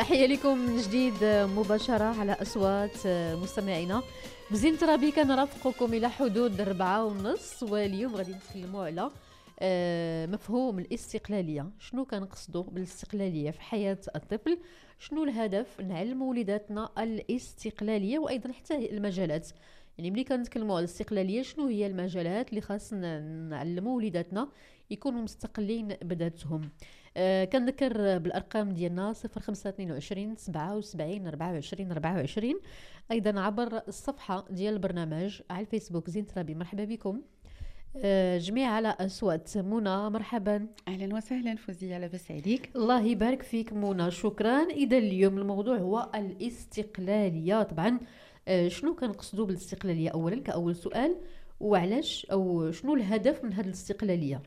تحية لكم من جديد مباشرة على أصوات مستمعينا. بزين ترابي كنرافقكم إلى حدود 4:30، واليوم غادي نتكلموا على مفهوم الاستقلالية. شنو كنقصدوا بالاستقلالية في حياة الطفل؟ شنو الهدف؟ نعلموا وليداتنا الاستقلالية وأيضا حتى المجالات. يعني ملي كنتكلموا على الاستقلالية شنو هي المجالات اللي خاصنا نعلموا وليداتنا يكونوا مستقلين بذاتهم. كنذكر بالارقام ديالنا 0522 77 24 24، ايضا عبر الصفحه ديال البرنامج على الفيسبوك زين ترابي. مرحبا بكم جميع على اصوات. منى مرحبا. اهلا وسهلا فوزيه، لاباس عليك؟ الله يبارك فيك منى، شكرا. اذا اليوم الموضوع هو الاستقلاليه. طبعا شنو كنقصدوا بالاستقلاليه اولا كاول سؤال، وعلاش او شنو الهدف من هذه الاستقلاليه؟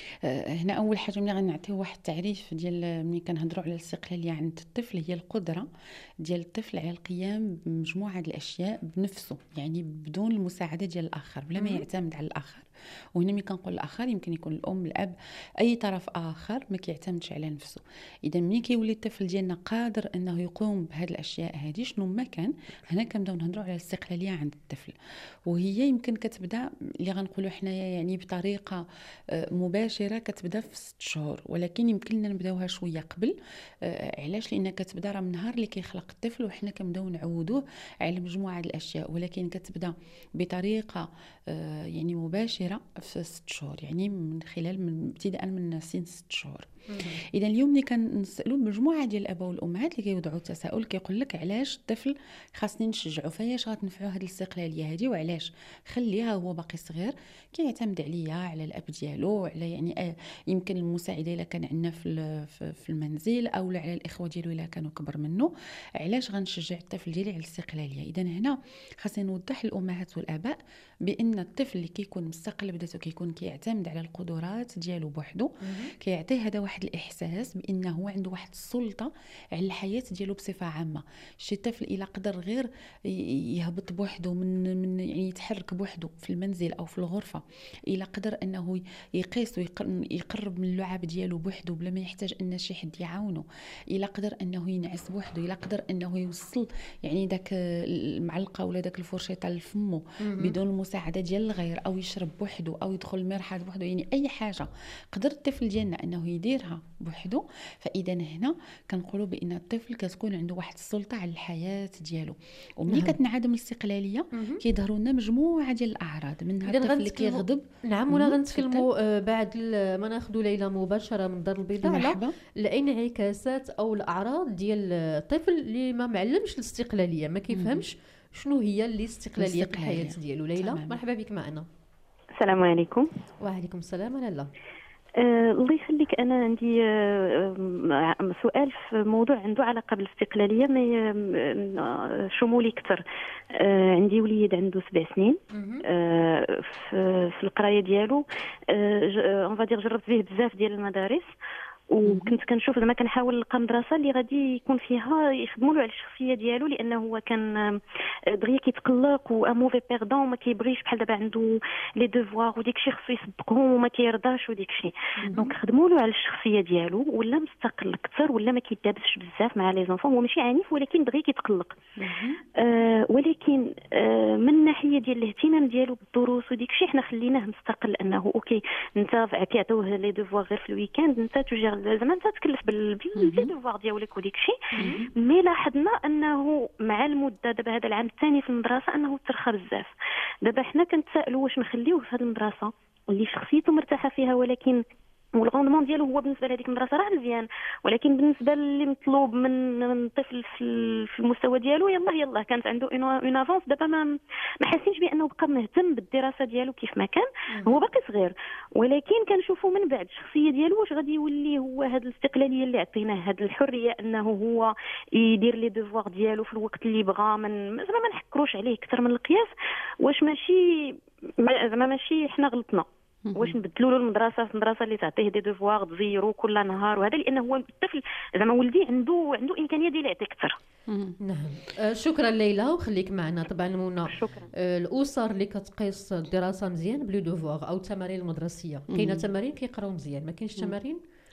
هنا اول حاجه ملي غنعطيو واحد التعريف ديال ملي كنهضروا على الاستقلاليه عند الطفل، هي القدره ديال الطفل على القيام بمجموعه الاشياء بنفسه، يعني بدون المساعده ديال الاخر، بلا ما يعتمد على الاخر. وهنا ملي كنقول الاخر يمكن يكون الام، الاب، اي طرف اخر ما كيعتمدش على نفسه. اذا ملي كيولي الطفل ديالنا قادر انه يقوم بهذه الاشياء هذه شنو ما كان، هنا كنبداو نهضروا على الاستقلاليه عند الطفل. وهي يمكن كتبدا اللي غنقولوا حنايا يعني بطريقه مباشره، كتبدا في 6 شهور، ولكن يمكن لنا نبداوها شويه قبل. علاش؟ لان كتبدا راه من النهار اللي كيخلق الطفل وحنا كنبداو نعودوه على مجموعه الاشياء، ولكن كتبدا بطريقه يعني مباشره في 6 شهور، يعني من خلال من ابتداء من سن 6 شهور. اذا اليوم اللي كنسالوا مجموعه ديال الاباء والامهات اللي كيوضعوا التساؤل، كيقول لك علاش الطفل خاصني نشجعوا، فاش غتنفعوا هذه الاستقلاليه هذه، وعلاش خليها هو باقي صغير كيعتمد عليا، على الاب ديالو، على يعني يمكن المساعده الا كان عندنا في المنزل، او على الاخوه ديالو الا كانوا كبر منه. علاش غنشجع الطفل ديالي على الاستقلاليه؟ اذا هنا خاصني نوضح للامهات والاباء بان الطفل اللي كيكون مستقل بذاته، كيكون كيعتمد على القدرات ديالو بوحده، كيعطيه هذا واحد الاحساس بانه هو عنده واحد السلطه على الحياه ديالو بصفه عامه. شي طفل الا قدر غير يهبط بوحده من يعني يتحرك بوحده في المنزل او في الغرفه، الا قدر انه يقيس ويقرب من اللعاب ديالو بوحده بلا ما يحتاج ان شي حد يعاونه، الا قدر انه ينعس بوحده، الا قدر انه يوصل يعني داك المعلقه ولا داك الفرشيطه لفمه بدون المساعده ديال الغير، او يشرب بوحده، او يدخل المرحاض بوحده، يعني اي حاجه قدر الطفل ديالنا انه يديرها بوحده، فاذا هنا كنقولوا بان الطفل كتكون عنده واحد السلطه على الحياه ديالو. وملي كتنعدم الاستقلاليه كيظهروا لنا مجموعه ديال الاعراض، منها الطفل اللي كيغضب. نعم، ولا غنتكلموا بعد ما ناخذوا ليلى مباشره من الدار البيضاء على الانعكاسات او الاعراض ديال الطفل اللي ما معلمش الاستقلاليه، ما كيفهمش شنو هي الاستقلاليه في الحياه ديالو. ليلى مرحبا بك معنا. السلام عليكم. وعليكم السلام. لاله الله يخليك، انا عندي سؤال في موضوع عنده علاقه بالاستقلاليه شمولي اكثر. عندي وليد عنده 7 سنين، في القرايه ديالو اون فادير جربت به بزاف ديال المدارس، وكنت كنشوف زعما كنحاول نلقى مدرسه اللي غادي يكون فيها يخدموا له على الشخصيه ديالو، لانه هو كان دغيا كيتقلق و موفي بيردون، وما كيبغيش بحال دابا عنده لي دوفوار وديك شي خصو يسبقهم وما كيرضاش وديك شي. دونك خدموا له على الشخصيه ديالو، ولا مستقل اكثر، ولا ما كيدابسش بزاف مع لي زونفون. هو ماشي عنيف ولكن دغيا كيتقلق. ولكن من الناحيه ديال الاهتمام ديالو بالدروس وديك شي حنا خليناه مستقل، انه اوكي انت كيعطيوه لي دوفوار غير في الويكاند، انت توجير زعما انت تكلف باللي دوفوار ديالك وديك شي. مي لاحظنا انه مع المده دابا هذا العام الثاني في المدرسه انه ترخى بزاف. دابا حنا كنتسائلوا واش نخليوه في هذه المدرسه اللي شخصيته مرتاحه فيها، ولكن والغوندمون ديالو هو بالنسبه لهذيك المدرسه راه مزيان، ولكن بالنسبه اللي مطلوب من طفل في المستوى ديالو يلا كانت عنده اون افونس. دابا ما حاسينش بانه بقى مهتم بالدراسه ديالو كيف ما كان، هو باقي صغير، ولكن كنشوفوا من بعد الشخصيه ديالو واش غادي يولي هو هذه الاستقلاليه اللي عطيناه، هذه الحريه انه هو يدير لي دوفوار ديالو في الوقت اللي بغى، زعما ما نحكروش عليه اكثر من القياس. واش ماشي حنا غلطنا؟ واش نبدلوا له المدرسه في المدرسه اللي تعطيه دي دوفوار تزيرو كل نهار وهذا، لانه هو الطفل زعما ولدي عنده امكانيه ديال يعطي اكثر. نعم. شكرا ليلى، وخليك معنا. طبعا منى، الاسر اللي كتقيس الدراسه مزيان بلو دوفوار او التمارين المدرسيه، كاينه تمارين كيقراو مزيان، ما كاينش تمارين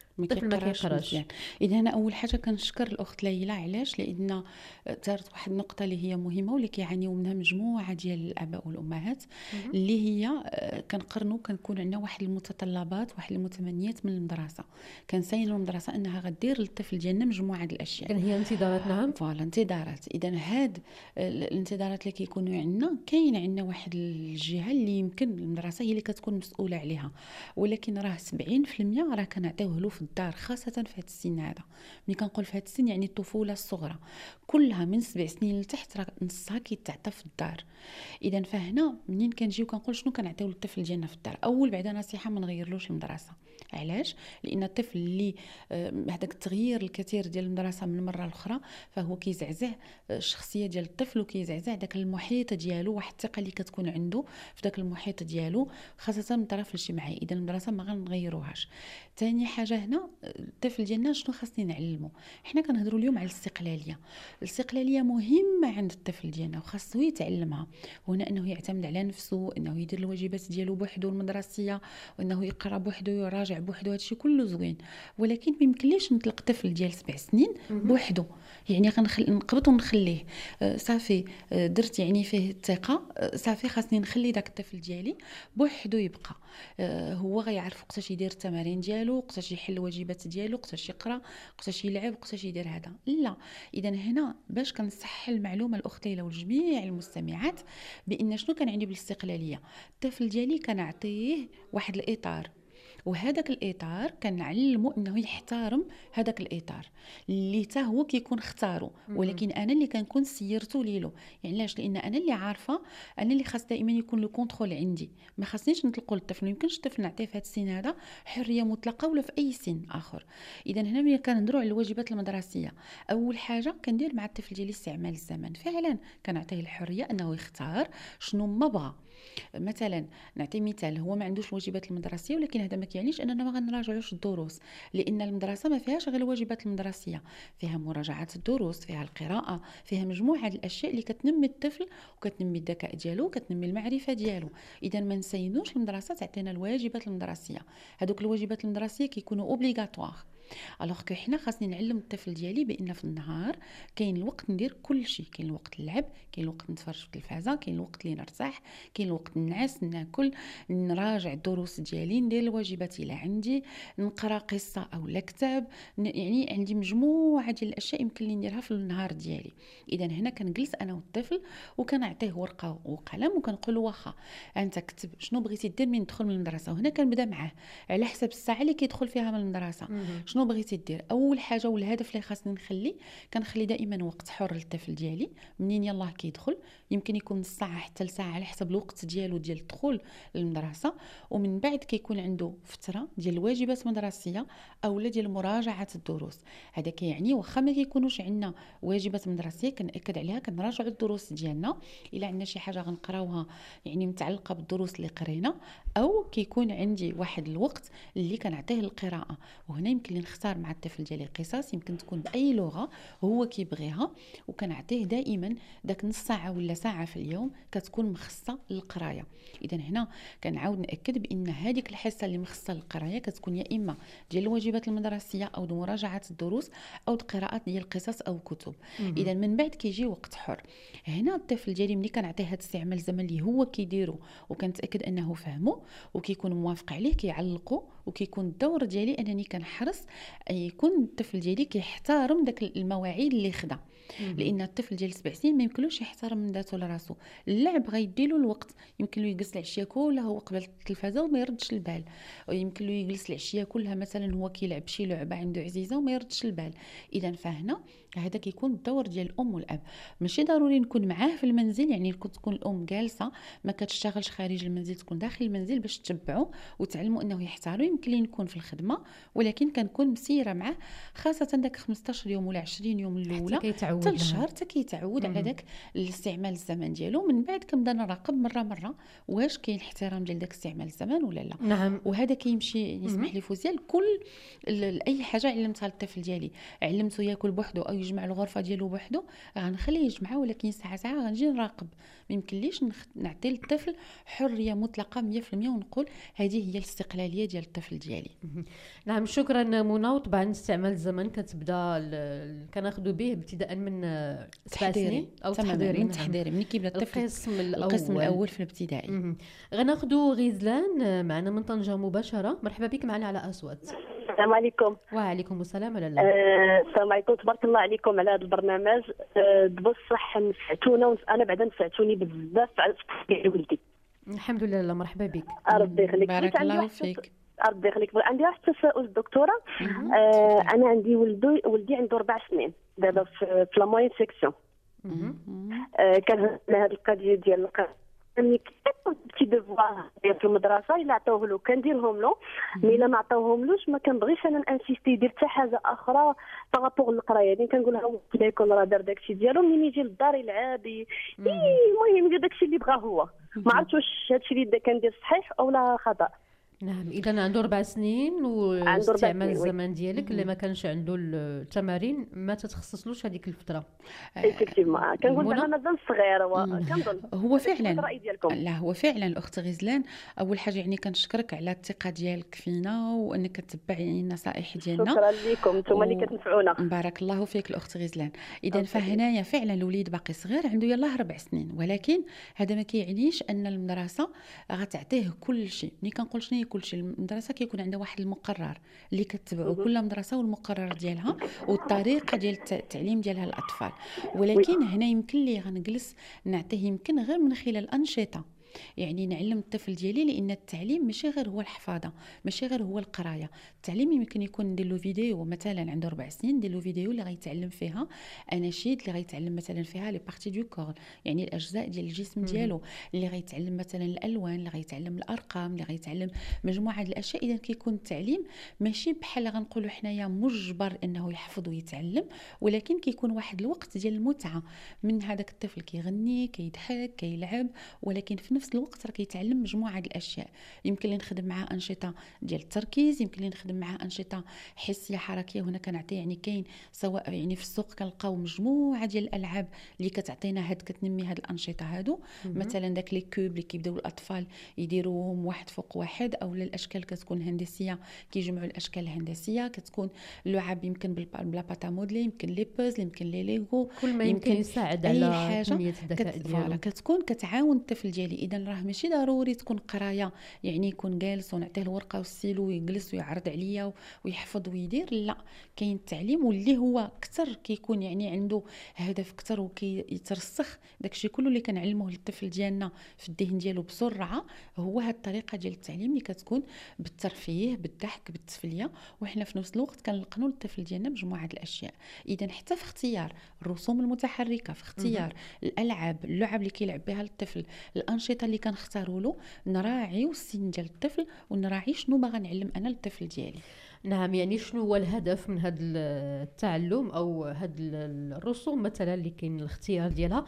الطفل ما كيقراش. اذا انا اول حاجه كنشكر الاخت ليلى. علاش؟ لان ثارت واحد النقطه اللي هي مهمه واللي كيعانيو منها مجموعه ديال الاباء والامهات، اللي هي كنقرنوا كنكون عندنا واحد المتطلبات، واحد المتمنيات من المدرسه. كنساينوا المدرسه انها غدير للطفل ديالنا مجموعه د الاشياء، كان هي انتظارات. نعم فوالا انتظارات. اذا هاد الانتظارات اللي كيكونوا عندنا، كاين عندنا واحد الجهه اللي يمكن المدرسه هي اللي كتكون مسؤوله عليها، ولكن راه 70% راه كنعطيوه له في الدار، خاصه في هذا السن هذا. ملي كنقول في هذا السن يعني الطفوله الصغرى كلها من 7 سنين لتحت، راه نصها كيتعطى في الدار. اذا فهنا منين كنجيو كنقول شنو كنعطيو للطفل ديالنا في الدار. اول بعدا نصيحه ما نغيرلوش المدرسه. علاش؟ لان الطفل اللي هذاك التغيير الكثير ديال المدرسه من مره لاخرى، فهو كيزعزع الشخصيه ديال الطفل وكيزعزع داك المحيط ديالو، واحد الثقه اللي كتكون عنده في داك المحيط ديالو، خاصه من الطرف الاجتماعي. اذا المدرسه ما غنغيروهاش. ثاني حاجه هنا الطفل ديالنا شنو خاصني نعلمه؟ حنا كنهضروا اليوم على الاستقلاليه. الاستقلاليه مهمه عند الطفل ديالنا وخاصو يتعلمها. هنا انه يعتمد على نفسه، انه يدير الواجبات ديالو بوحدو المدرسيه، وانه يقرا بوحدو ويراجع بوحدو. هادشي كله زوين، ولكن ما يمكنليش نطلق طفل ديال 7 سنين بوحدو. يعني نقبض ونخليه صافي درت يعني فيه الثقه، صافي خاصني نخلي داك الطفل ديالي بوحدو يبقى هو غيعرف وقتاش يدير التمارين ديالو، وقتاش يحل الواجبات ديالو، وقتاش يقرا، وقتاش يلعب، وقتاش يدير هذا. لا، اذا هنا باش كنصح المعلومه الاخت ليلى والجميع المستمعات بان شنو كنعني بالاستقلاليه. الطفل ديالي كنعطيه واحد الاطار، وهذاك الاطار كنعلمه انه يحترم هذاك الاطار اللي حتى هو كيكون اختارو، ولكن انا اللي كنكون سيرته ليلو. يعني علاش؟ لان انا اللي عارفه، انا اللي خاص دائما يكون لو كونترول عندي. ما خاصنيش نطلقوا للطفل، ما يمكنش الطفل نعطيه في هذا السن هذا حريه مطلقه ولا في اي سن اخر. اذا هنا ملي كنهضروا على الواجبات المدرسيه، اول حاجه كندير مع الطفل ديالي استعمال الزمن. فعلا كنعطيه الحريه انه يختار شنو ما بغى. مثلا نعطي مثال، هو ما عندوش الواجبات المدرسيه، ولكن هذا ما كيعنيش اننا ما غنراجعوش الدروس، لان المدرسه ما فيهاش غير الواجبات المدرسيه، فيها مراجعه الدروس، فيها القراءه، فيها مجموعه الاشياء اللي كتنمي الطفل وكتنمي الذكاء ديالو وكتنمي المعرفه ديالو. اذا ما نسينوش المدرسه تعطينا الواجبات المدرسيه. هذوك الواجبات المدرسيه كيكونوا اوبليغاتوار. الوغ كو حنا خاصني نعلم الطفل ديالي بان في النهار كاين الوقت ندير كل شيء. كاين الوقت نلعب، كاين الوقت نتفرج في التلفازه، كاين الوقت اللي نرتاح، كاين الوقت نعس، ناكل، نراجع الدروس ديالي، ندير الواجبات الى عندي، نقرا قصه او لا كتاب. يعني عندي مجموعه ديال الاشياء يمكن لي نديرها في النهار ديالي. اذا هنا كنجلس انا والطفل وكنعطيه ورقه وقلم وكنقول له واخا انت كتب شنو بغيتي دير من تدخل من المدرسه. وهنا كنبدا معاه على حسب الساعه اللي كيدخل فيها من المدرسه. شنو بغيتي دير؟ اول حاجه والهدف اللي خاصني كنخلي دائما وقت حر للطفل ديالي. منين يلاه كيدخل يمكن يكون نص ساعه حتى لساعه على حسب الوقت ديالو ديال الدخول للمدرسه. ومن بعد كيكون عنده فتره ديال الواجبات المدرسيه او ديال مراجعه الدروس. هذا كيعني واخا ما كيكونوش عندنا واجبات مدرسيه كنأكد عليها، كنراجعوا الدروس ديالنا الا عندنا شي حاجه غنقراوها يعني متعلقه بالدروس اللي قرينا، او كيكون عندي واحد الوقت اللي كنعطيه القراءه. وهنا يمكن لي نختار مع الطفل ديالي قصص يمكن تكون باي لغه هو كيبغيها، وكنعطيه دائما داك نص ساعه ولا ساعه في اليوم كتكون مخصصه للقرايه. اذا هنا كنعاود ناكد بان هذيك الحصه اللي مخصصه للقرايه كتكون يا اما ديال الواجبات المدرسيه او مراجعه الدروس او قراءه ديال القصص او كتب. اذا من بعد كيجي وقت حر. هنا الطفل ديالي ملي كنعطيه هذا استعمال الزمن اللي هو كيديرو وكنتاكد انه فهمه وكيكون موافق عليه كيعلقوا، وكيكون الدور ديالي انني كنحرص يكون الطفل ديالي كيحترم داك المواعيد اللي خدا. لان الطفل ديال 7 سنين ما يمكنلوش يحترم من ذاته لراسو. اللعب غيديلو الوقت، يمكن له يجلس العشيه كلها هو قبل التلفازه وما يردش البال، ويمكن له يجلس العشيه كلها مثلا هو كيلعب شي لعبه عنده عزيزه وما يردش البال. اذا فهنا هذا كيكون الدور ديال الام والاب. ماشي ضروري نكون معاه في المنزل، يعني تكون الام جالسه ما كتشتغلش خارج المنزل، تكون داخل المنزل باش تتبعوا وتعلموا انه يحتاروا. يمكن لي نكون في الخدمه ولكن كنكون مسيره معاه، خاصه داك 15 يوم ولا 20 يوم الاولى حتى الشهر حتى كيتعود على داك الاستعمال الزمن ديالو. من بعد كنبدا نراقب مره واش كاين احترام ديال داك استعمال الزمن ولا لا. نعم. وهذا كيمشي يسمح لي فوزيال كل اي حاجه علمتها للطفل ديالي، علمته ياكل بوحدو او يجمع الغرفه ديالو بوحدو، غنخليه يجمعها، ولكن ساعه غنجي نراقب. ما يمكنليش نعطي للطفل حريه مطلقه 100% ونقول هذه هي الاستقلاليه ديال الطفل ديالي. نعم، شكرا منى. وطبعا استعمال الزمن كتبدا كناخذوا به ابتداء من 7 سنين او تحضيري. من تحضيري ملي كيبدا الطفل القسم الاول في الابتدائي. غناخذوا غزلان معنا من طنجة مباشره. مرحبا بك معنا على اصوات. السلام عليكم. وعليكم السلام. لالا السلام عليكم، تبارك الله عليكم على هذا البرنامج. بصح نفعتونا، انا بعدا نفعتوني بزاف على تفكير ولدي. الحمد لله. مرحبا بك. ربي يخليك. بارك الله فيك. ربي يخليك. عندي واحد التساؤل دكتوره. انا عندي ولدي عنده 4 سنين دابا في لا موين سيكسيون. كان هذه القضيه ديال ملي كنتي ديفوار في المدرسه الا عطاوه له كنديرهم له، مي الا ما عطاوهملوش ما كنبغيش انا نانسيستي يدير حتى حاجه اخرى بارابور للقرايه. يعني كنقول له يكون راه دار داكشي ديالو، ملي يجي للدار يلعب المهم يدير داكشي اللي بغا هو. ما عرفتش واش هادشي اللي كندير صحيح او لا خطا. نعم، اذا عنده 4 سنين واستعمال الزمان ديالك اللي ما كانش عنده التمارين ما تتخصصلوش هذيك الفتره. ايفيكتيفمون كنقول زعما مازال صغير كنظن هو فعلا. لا هو فعلا الاخت غزلان، اول حاجه يعني كنشكرك على الثقه ديالك فينا وانك تتبعي النصائح ديالنا. شكرا لكم نتوما اللي كتنفعونا. بارك الله فيك الاخت غزلان. اذا فهنايا فعلا الوليد باقي صغير عنده يلاه 4 سنين، ولكن هذا ما كيعنيش ان المدرسه غتعطيه كل شيء. ملي كنقول شنو كل شيء، المدرسه كيكون عندها واحد المقرر اللي كتبعوا كل مدرسه والمقرر ديالها والطريقه ديال التعليم ديالها الاطفال. ولكن هنا يمكن لي غنجلس نعطيه يمكن غير من خلال الانشطه، يعني نعلم الطفل ديالي، لان التعليم ماشي غير هو الحفاظه، ماشي غير هو القرايه. التعليم يمكن يكون ندير له فيديو، مثلا عنده 4 سنين ندير له فيديو اللي غيتعلم فيها اناشيد، اللي غيتعلم مثلا فيها لي بارتي دو كور، يعني الاجزاء ديال الجسم ديالو، اللي غيتعلم مثلا الالوان، اللي غيتعلم الارقام، اللي غيتعلم مجموعه الاشياء. اذا كيكون التعليم ماشي بحال غنقولوا حنايا مجبر انه يحفظ ويتعلم، ولكن كيكون واحد الوقت ديال المتعه من هذاك الطفل، كيغني كيضحك كيلعب، ولكن في نفس الوقت راه كيتعلم مجموعه الاشياء. يمكن لي نخدم معاه انشطه ديال التركيز، يمكن لي نخدم معاه انشطه حسيه حركيه. هنا كنعطي يعني كاين سواء يعني في السوق كنلقاو مجموعه ديال الالعاب اللي كتعطينا كتنمي هاد الانشطه هادو. مثلا داك لي كوب اللي كيبداو الاطفال يديروهم واحد فوق واحد، او الاشكال كتكون هندسيه كيجمعوا الاشكال الهندسيه، كتكون اللعب يمكن بلا باتا موديل، يمكن لي بوزل، يمكن لي ليغو، كل ما يمكن يساعد على تنميه الذكاء ديالو. كتكون كتعاون الطفل ديالي. اذا راه ماشي ضروري تكون قرايه يعني يكون جالس ونعطيه الورقه والستيلو ويجلس ويعرض عليا ويحفظ ويدير، لا. كاين التعليم واللي هو اكثر كيكون يعني عنده هدف اكثر وكيترسخ داكشي كله اللي كنعلموه للطفل ديالنا في الذهن ديالو بسرعه. هو هاد الطريقه ديال التعليم اللي كتكون بالترفيه بالضحك بالتسفليه، وحنا في نفس الوقت كنلقنوا للطفل ديالنا مجموعه الاشياء. اذا حتى في اختيار الرسوم المتحركه، في اختيار الالعاب، اللعب اللي كيلعب بها الطفل، الانشطه اللي كنختاروا له، نراعيو السن ديال الطفل ونراعي شنو باغا نعلم انا للطفل ديالي. نعم، يعني شنو هو الهدف من هذا التعلم او هذه الرسوم مثلا اللي كاين الاختيار ديالها.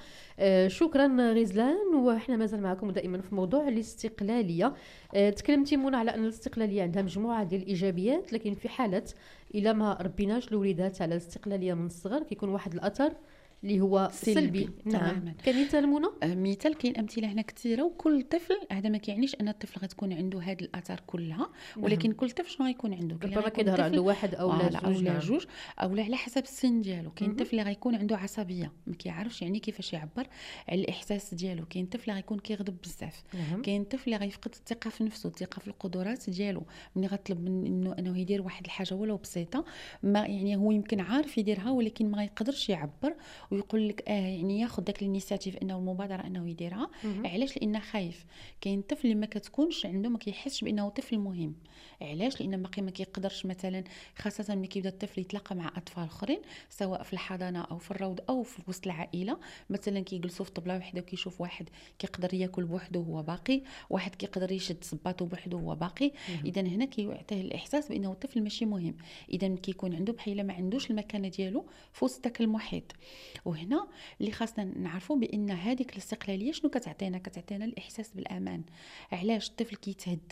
شكرا غزلان. وحنا مازال معكم دائما في موضوع الاستقلاليه. تكلمتي منى على ان الاستقلاليه عندها مجموعه ديال الايجابيات، لكن في حاله الا ما ربيناش الوليدات على الاستقلاليه من الصغر كيكون واحد الاثر اللي هو سلبي. نعم، كمثال منى. مثال كاين امثله هنا كثيره، وكل طفل هذا ما كيعنيش ان الطفل غتكون عنده هذه الاثار كلها، ولكن كل طفل شنو غيكون عنده، ربما كيظهر عنده واحد او لا جوج او لا على حسب السن ديالو. كاين طفل اللي غيكون عنده عصبيه ما كيعرفش يعني كيفاش يعبر على الاحساس ديالو، كاين طفل اللي غيكون كيغضب بزاف، كاين طفل اللي غيفقد الثقه في نفسه، الثقه في القدرات ديالو. ملي غطلب منه انه يدير واحد الحاجه ولو بسيطه، ما يعني هو يمكن عارف يديرها ولكن ما يقدرش يعبر ويقول لك يعني ياخذ داك الانيشيتيف انه المبادره انه يديرها. علاش؟ لانه خايف. كاين طفل اللي ما كتكونش عنده ما كيحسش بانه طفل مهم. علاش؟ لان باقي ما كيقدرش مثلا، خاصه ملي كيبدا الطفل يتلاقى مع اطفال اخرين سواء في الحضانه او في الروض او في وسط العائله، مثلا كيجلسوا في طبله وحده وكيشوف واحد كيقدر ياكل بوحده وهو باقي، واحد كيقدر يشد صباطه بوحده وهو باقي. اذا هنا كيعطيه الاحساس بانه الطفل ماشي مهم. اذا كيكون عنده بحال ما عندوش المكانه ديالو في وسط داك المحيط. وهنا اللي خاصنا نعرفوا بان هذيك الاستقلاليه شنو كتعطينا؟ كتعطينا الاحساس بالامان. علاش؟ الطفل كيتهدن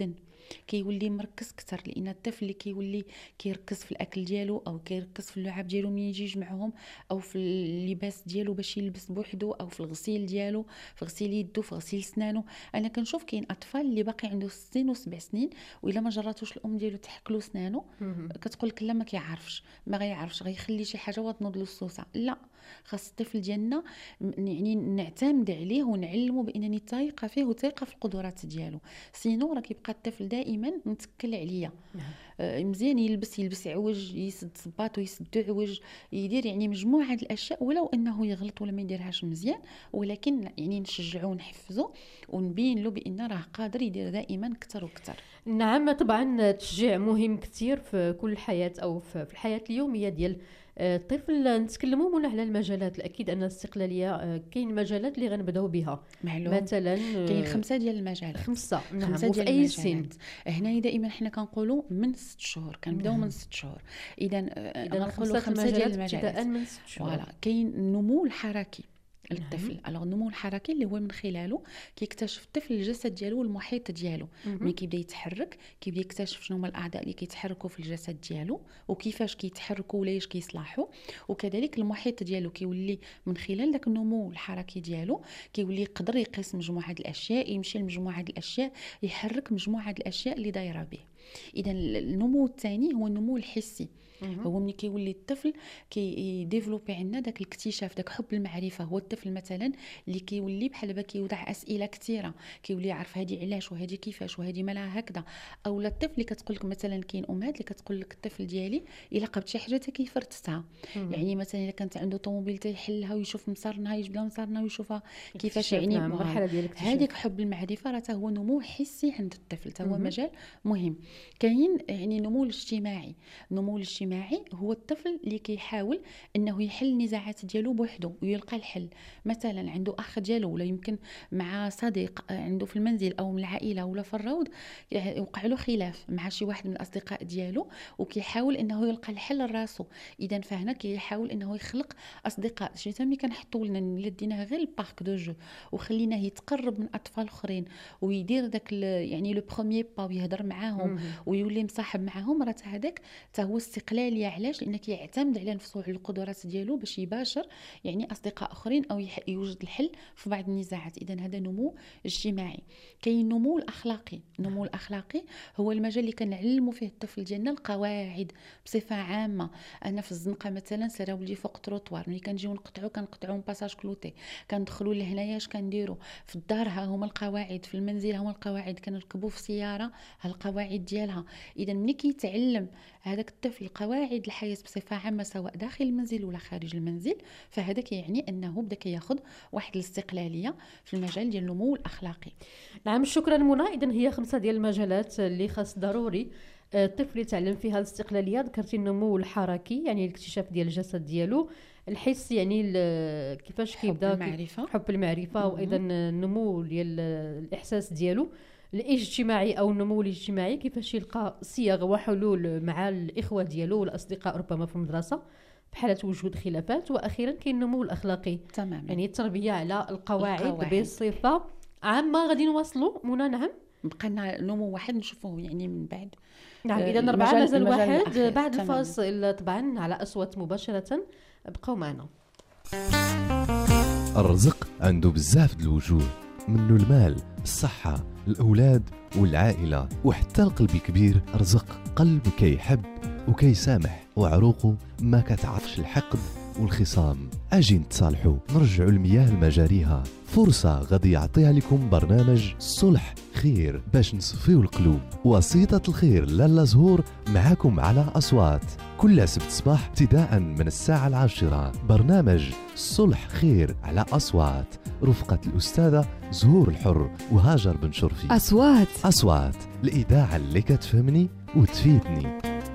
كيولي مركز اكثر، لان الطفل اللي كيولي كيركز في الاكل ديالو او كيركز في اللعب ديالو ملي يجي يجمعهم، او في اللباس ديالو باش يلبس بوحدو، او في الغسيل ديالو، في غسيل يدو، في غسيل سنانو. انا كنشوف كاين اطفال اللي باقي عنده 6 سنين و7 سنين والا ما جراتوش الام ديالو تحكلو سنانو كتقول لك لا ما كيعرفش، ما غيعرفش، غيخلي شي حاجه وتنوض له السوسه. لا، خاص الطفل ديالنا يعني نعتمد عليه ونعلمه بانني تايقه فيه وتايقه في القدرات ديالو، سينو راه كيبقى الطفل دائما متكل عليا. مزيان يلبس عوج، يسد صباطو يسد عوج، يدير يعني مجموعه الاشياء ولو انه يغلط ولا ما يديرهاش مزيان، ولكن يعني نشجعوه ونحفزه ونبين له بان راه قادر يدير دائما اكثر واكثر. نعم طبعا التشجيع مهم كثير في كل الحياه او في الحياه اليوميه ديال الطفل. نتكلموا من على المجالات، الاكيد ان الاستقلاليه كاين مجالات اللي غنبداو بها معلوم. مثلا كاين 5 ديال المجالات، 5 نعم. وفي اي سن؟ هنا دائما حنا كنقولوا من 6 شهور، كنبداو من 6 شهور. اذا نقولوا 5 ديال المجالات من 6 شهور. فوالا. كاين النمو الحركي الطفل. الوغ النمو الحركي اللي هو من خلاله كيكتشف الطفل الجسد ديالو والمحيط ديالو. ملي كيبدا يتحرك كيبدا يكتشف شنو هما الاعضاء اللي كيتحركوا في الجسد ديالو وكيفاش كيتحركوا ولا اش كيصلحوا، وكذلك المحيط ديالو كيولي من خلال داك النمو الحركي ديالو كيولي يقدر يقيس مجموعه الاشياء، يمشي لمجموعه الاشياء، يحرك مجموعه الاشياء اللي دايره به. اذا النمو الثاني هو النمو الحسي. هو ملي كيولي الطفل كيديفلوبي عندنا داك الاكتشاف، داك حب المعرفه. هو الطفل مثلا اللي كيولي بحال دابا كيوضع اسئله كثيره، كيولي يعرف هذه علاش وهذه كيفاش وهذه مالها هكذا. او لا الطفل اللي كتقول لك مثلا كاين امهات اللي كتقول لك الطفل ديالي الا لقبت شي حاجه حتى كيفرتها. يعني مثلا الا كانت عنده طوموبيل تيحلها ويشوف مسارنا، يجبد لها مسارنا ويشوفها كيفاش. يعني المرحله ديال الاكتشاف هذيك حب المعرفه راه هو نمو حسي عند الطفل، هو مجال مهم. كاين يعني النمو الاجتماعي. النمو الاجتماعي هو الطفل اللي كيحاول انه يحل النزاعات ديالو بوحده ويلقى الحل. مثلا عنده اخ ديالو ولا يمكن مع صديق عنده في المنزل او من العائله ولا في الروض يوقع له خلاف مع شي واحد من الاصدقاء ديالو وكيحاول انه يلقى الحل لراسو. اذا فهنا كيحاول انه يخلق اصدقاء. شي تمي كنحطوا لنا دينا غير البارك دو جو وخليناه يتقرب من اطفال اخرين ويدير داك يعني لو بروميير با ويهضر معاهم ويولي مصاحب معاهم، راه هذاك حتى هو استقلاليه. علاش؟ لانه كيعتمد على نفسه على القدرات ديالو باش يباشر يعني اصدقاء اخرين او يوجد الحل في بعض النزاعات. اذا هذا نمو اجتماعي. كاين النمو الاخلاقي. النمو الاخلاقي هو المجال اللي كنعلموا فيه الطفل ديالنا القواعد بصفه عامه. انا في الزنقه مثلا سير ولدي فوق التروطوار، ملي كنجيو كنقطعوا باساج كلوتي، كندخلوا لهنايا اش كنديروا في الدار، ها هما القواعد، في المنزل ها هما القواعد، كنركبوا في سياره ها القواعد ديالها. اذا ملي كيتعلم هذاك الطفل قواعد الحياه بصفه عامه سواء داخل المنزل ولا خارج المنزل، فهذا كيعني انه بدا كياخذ واحد الاستقلاليه في المجال ديال النمو الاخلاقي. نعم شكرا منى. اذا هي 5 ديال المجالات اللي خاص ضروري الطفل يتعلم فيها الاستقلاليه. ذكرتي النمو الحركي يعني الاكتشاف ديال الجسد ديالو، الحس يعني كيفاش كيبدا حب المعرفه وايضا النمو ديال الاحساس ديالو، الاجتماعي او النمو الاجتماعي كيفاش يلقى صيغ وحلول مع الاخوه ديالو والاصدقاء ربما في المدرسه بحالة وجود خلافات. واخيرا كاين النمو الاخلاقي تماما، يعني التربيه على القواعد بصفه عامه. غادي نواصلوا منى. نعم بقى لنا نمو واحد نشوفوه يعني من بعد. نعم اذا 4 مازال واحد بعد الفاصل طبعا على اصوات مباشره. بقاو معنا. الرزق عنده بزاف د الوجوه، منه المال، الصحه، الاولاد والعائله، وحتى القلب كبير رزق. قلب كيحب وكيسامح وعروقه ما كتعرفش الحقد والخصام. اجي نتصالحوا نرجعوا المياه لمجاريها. فرصة غادي يعطيها لكم برنامج صلح خير باش نصفيو القلوب. وسيطة الخير لالا زهور معاكم على أصوات كل سبت صباح ابتداء من الساعة 10. برنامج صلح خير على أصوات رفقة الأستاذة زهور الحر وهاجر بن شرفي. أصوات الإذاعة اللي كتفهمني وتفيدني.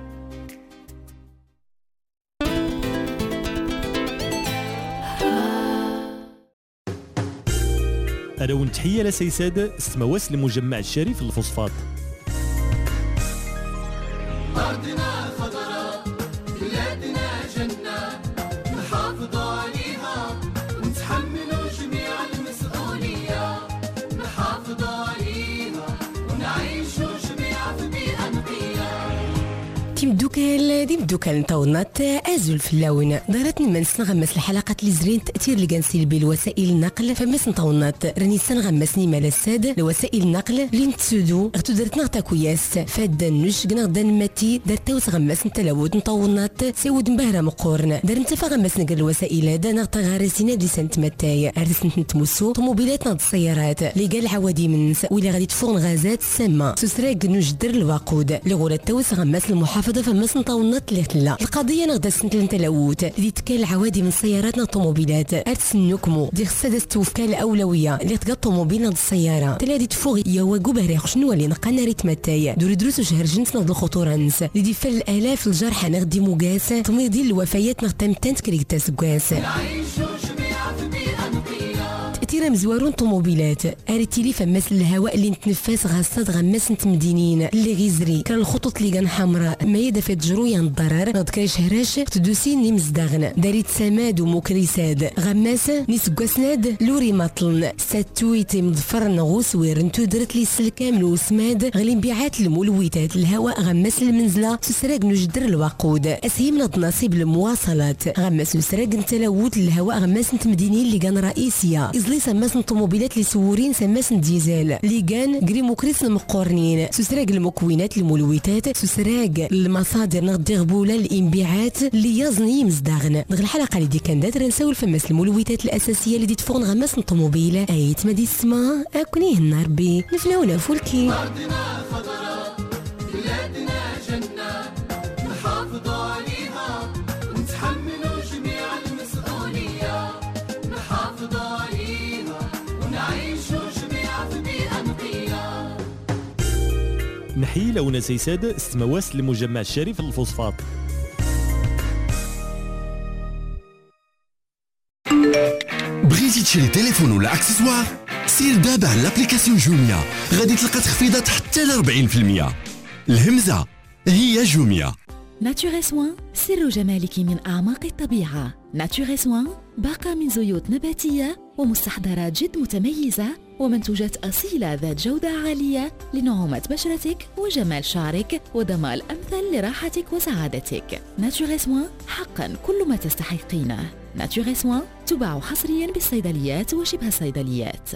ألو تحية لسيساد استمواس لمجمع الشريف الفوسفات. أرضنا خضراء بلادنا جنة نحافظوا عليها ونتحملوا جميع المسؤولية. نحافظوا عليها ونعيشوا جميع كال دي بدو كان طونات ازول في اللون دارتني من نغمس الحلقات اللي زرين تاثير اللي كنسيل بالوسائل النقل فماس طونات راني نغمسني مال الساد لوسائل النقل اللي نتسودو اختو درت نغتا كوياس فادا نش قنا دان ماتي درت وتغمس نتلاود نطونات سود مبهره مقورن دار انت فغمس نقل الوسائل هذا نغتا غارسينا دي سنت متاي عرست نتمسو طوموبيلات ناض السيارات اللي قال عوادي منس ولا غادي تفون غازات سامه سسراق نجدر الوقود اللي غورا توس غمس المحافظه فماس نطونات اللي تلا القضيه نغدا سنت نتلاوت اللي تكال عوادي من سيارات طوموبيلات ارتسنكمو دير السادس توفكا الاولويه اللي تقى طوموبيل ناض السياره تلادي تفوغ يا واقو باريخ شنو اللي نقنا ريت متاي دور دروس وشهر جنس ناض الخطوره نس اللي دي فل الاف الجرحى نغدي مقاس تميض ديال الوفيات نغتم تنتكريك تاسكواس تأثير مزوارون طوموبيلات اريتيلي فماس الهواء اللي نتنفس غاصات غماس نتمدينين اللي غيزري كان الخطوط اللي كان حمراء ما يدا فات جرويا الضرر نذكر شهراش تدوسين ني مزدغن داريت سماد ومكريساد غماس نسكواسناد لوري مطلن ساتويتي مضفر نغوس ويرنتو درت لي السلكام وسماد غلي انبيعات المولويتات الهواء غماس المنزله سسراق نجدر الوقود اسهيم نض نصيب المواصلات غماس سسراق نتلاوت الهواء غماس نتمدينين اللي كان رئيسيه إزلي سماس الطوموبيلات اللي سورين سماس ديزل اللي كان كريموكريس المقورنين سسراق المكونات المولويتات سسراق المصادر نغدي غبوله الانبيعات اللي يزني مزداغن دغ الحلقه اللي دي كان دات نساو فماس المولويتات الاساسيه اللي دي تفون غماس الطوموبيل ايت ما دي السما اكونيه النار بي نفلاونا فولكي نحيي لونا سيساد استمواس لمجمع الشريف الفوسفات. بغيتي تشري تليفون ولا اكسسوار سير دابا على لابليكاسيون جوميا غادي تلقى تخفيضات حتى ل 40%. الهمزه هي جوميا. ناتوري سوان سر جمالك من أعماق الطبيعة. ناتوري سوان باقة من زيوت نباتية ومستحضرات جد متميزة ومنتوجات أصيلة ذات جودة عالية لنعومة بشرتك وجمال شعرك وضمان أمثل لراحتك وسعادتك. ناتوري سوان حقا كل ما تستحقينه. ناتوري سوان تباع حصريا بالصيدليات وشبه الصيدليات.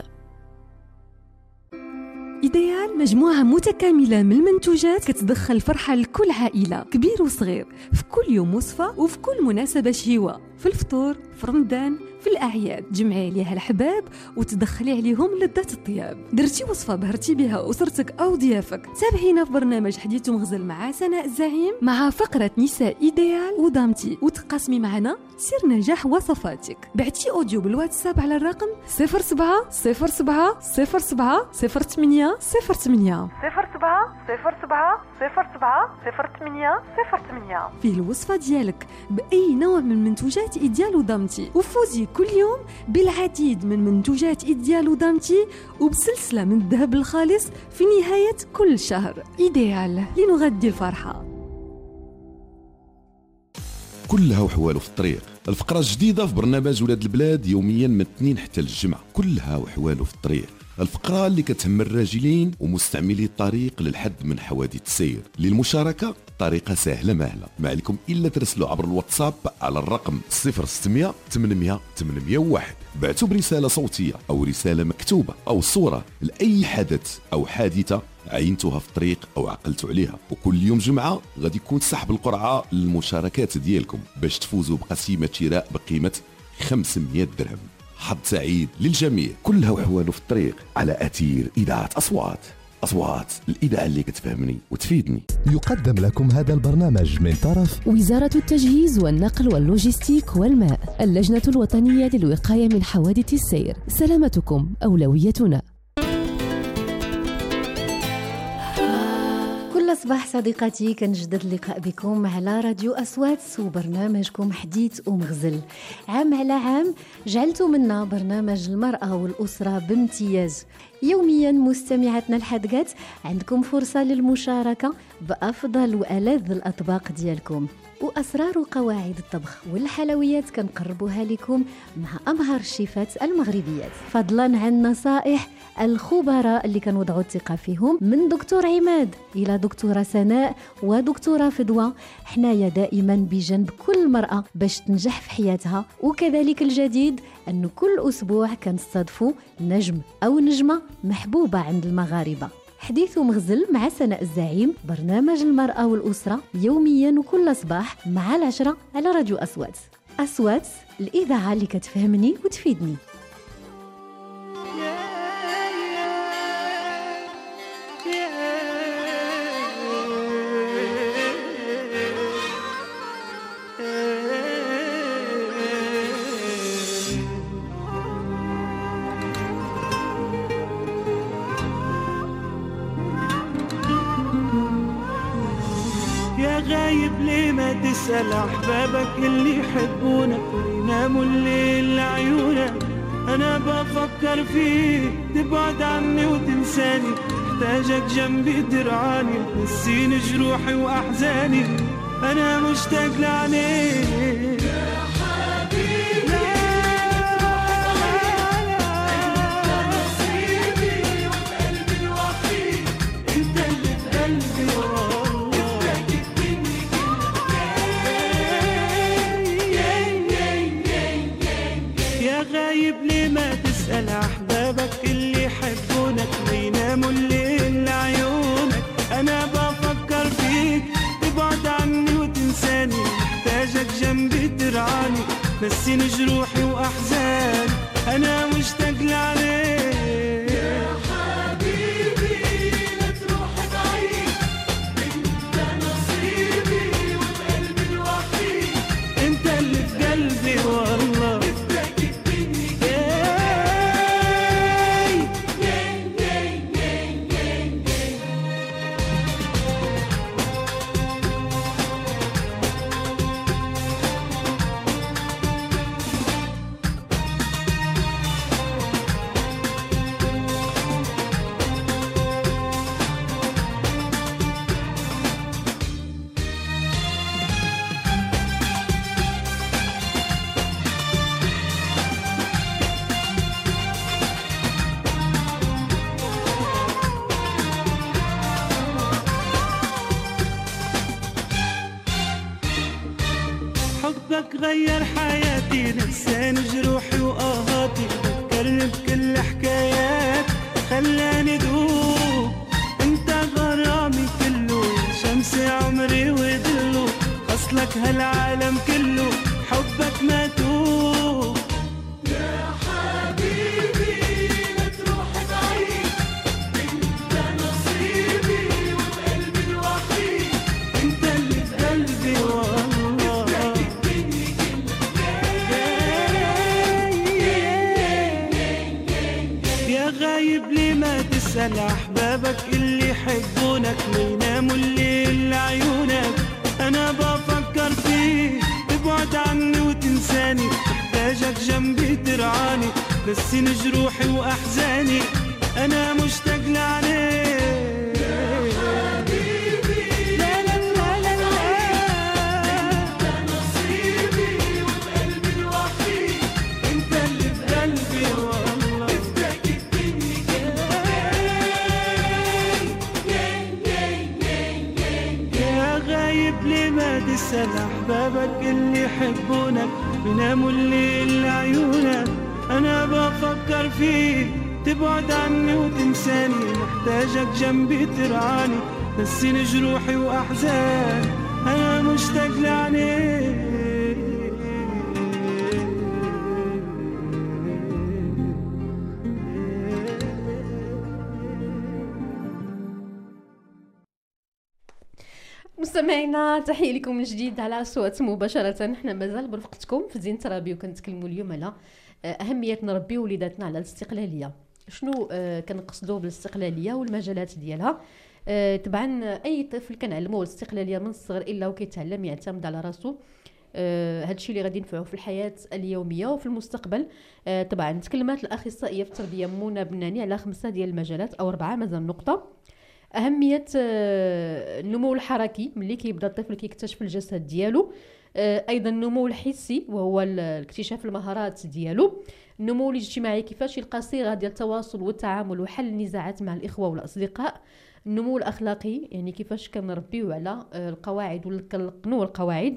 إيديال مجموعة متكاملة من المنتوجات كتدخل فرحة لكل عائلة كبير وصغير في كل يوم وصفة وفي كل مناسبة شهوة في الفطور في رمضان في الأعياد جمعي عليها الحباب وتدخلي عليهم لذة الطياب. درتي وصفة بهرتي بها أسرتك أو ضيافك تابعينا في برنامج حديث مغزل مع سناء الزعيم مع فقرة نساء إيديال ودامتي وتقاسمي معنا سر نجاح وصفاتك. بعتي أوديو بالواتساب على الرقم 07 07 07 08 08 07 07 07 08 08 فيه الوصفة ديالك بأي نوع من منتوجات إيديال ودامتي وفوزي كل يوم بالعديد من منتوجات إيديال ودامتي وبسلسلة من الذهب الخالص في نهاية كل شهر. إيديال لنغذي الفرحة. كلها وحواله في الطريق. الفقرة الجديدة في برنامج ولاد البلاد يوميا من الاثنين حتى الجمعة. كلها وحواله في الطريق. الفقرة اللي كتهم الراجلين ومستعملي الطريق للحد من حوادث السير. للمشاركة طريقة سهلة مهلة، ما عليكم إلا ترسلوا عبر الواتساب على الرقم 0600 800 801. بعتوا برسالة صوتية أو رسالة مكتوبة أو صورة لأي حدث أو حادثة عينتوها في الطريق أو عقلتوا عليها. وكل يوم جمعة غادي يكون سحب القرعة للمشاركات ديالكم باش تفوزوا بقسيمة شراء بقيمة 500 درهم. حظ سعيد للجميع. كلها وحواله في الطريق على أثير إذاعة أصوات الإذاعة اللي كتفهمني وتفيدني. يقدم لكم هذا البرنامج من طرف وزارة التجهيز والنقل واللوجستيك والماء، اللجنة الوطنية للوقاية من حوادث السير. سلامتكم أولويتنا. كل صباح صديقاتي كنجدد اللقاء بكم على راديو أصوات وبرنامجكم حديث ومغزل. عام على عام جعلت منا برنامج المرأة والأسرة بامتياز. يوميا مستمعاتنا الحدقات عندكم فرصة للمشاركة بأفضل وألذ الأطباق ديالكم. وأسرار وقواعد الطبخ والحلويات كنقربوها لكم مع أمهر الشيفات المغربيات، فضلا عن نصائح الخبراء اللي كنوضعوا الثقة فيهم، من دكتور عماد إلى دكتورة سناء ودكتورة فدوى. حنايا دائما بجنب كل مرأة باش تنجح في حياتها. وكذلك الجديد أنه كل أسبوع كنستضيفوا نجم أو نجمة محبوبة عند المغاربة. حديث مغزل مع سناء الزعيم، برنامج المرأة والأسرة، يوميا وكل صباح مع 10 على راديو أصوات. أصوات، الإذاعة اللي كتفهمني وتفيدني. غايب ليه ما تسأل أحبابك اللي يحبونك ويناموا الليل لعيونك. أنا بفكر فيك تبعد عني وتنساني، محتاجك جنبي ترعاني، تنسيني جروحي وأحزاني. أنا مشتاق لعينيك يا حبيبي، انت نصيبي وقلبي الوحيد، انت اللي في قلبي غايب ليه ما تسأل أحبابك اللي يحبونك ويناموا الليل لعيونك. أنا بفكر فيك تبعد عني وتنساني، محتاجك جنبي ترعاني، نسيني جروحي وأحزاني. أنا مشتاق لعليك يا حبيبي، لا تروح بعيد، انت نصيبي وقلبي الوحيد، انت اللي في قلبي والله. حبك غير حياتي، نساني جروحي وآهاتي، ذكرني بكل حكايات خلاني دوب. انت غرامي كله، شمس عمري ودلو، خصلك هالعالم كله، حبك ما توب. يا حبيبي لا تروح بعيد، انت نصيبي وقلبي الوحيد، انت اللي في قلبي والله. غايب ليه ما تسأل أحبابك اللي يحبونك ويناموا الليل لعيونك. أنا بفكر فيك تبعد عني وتنساني، محتاجك جنبي ترعاني، نسيني جروحي وأحزاني. أنا مشتاق لعليك يا حبيبي، لا لا لا لا لا، انت نصيبي وقلبي الوحيد، انت اللي في قلبي والله. ليه ما تسأل أحبابك اللي يحبونك بيناموا الليل لعيونك. أنا بفكر فيك تبعد عني وتنساني، محتاجك جنبي ترعاني، نسيني جروحي وأحزاني. أنا مشتاق لعينيك. مستمعينا، تحية لكم من جديد على أصوات مباشرة. نحن مازال برفقتكم في زين ترابي، وكنتكلموا اليوم على أهمية نربي وليداتنا على الاستقلالية. شنو كنقصدوا بالاستقلالية والمجالات ديالها؟ طبعا أي طفل كنعلموه الاستقلالية من الصغر إلا وكيتعلم يعتمد على راسو. هادشي اللي غادي ينفعوه في الحياة اليومية وفي المستقبل. طبعا تكلمات الأخصائية في التربية منى بناني على 5 ديال المجالات أو 4 مازال نقطة اهميه النمو الحركي ملي كيبدا الطفل كيكتشف الجسد ديالو، ايضا النمو الحسي وهو اكتشاف المهارات ديالو، النمو الاجتماعي كيفاش يلقى صيغه ديال التواصل والتعامل وحل النزاعات مع الاخوه والاصدقاء، النمو الاخلاقي يعني كيفاش كنربيو على القواعد وكنقنوا القواعد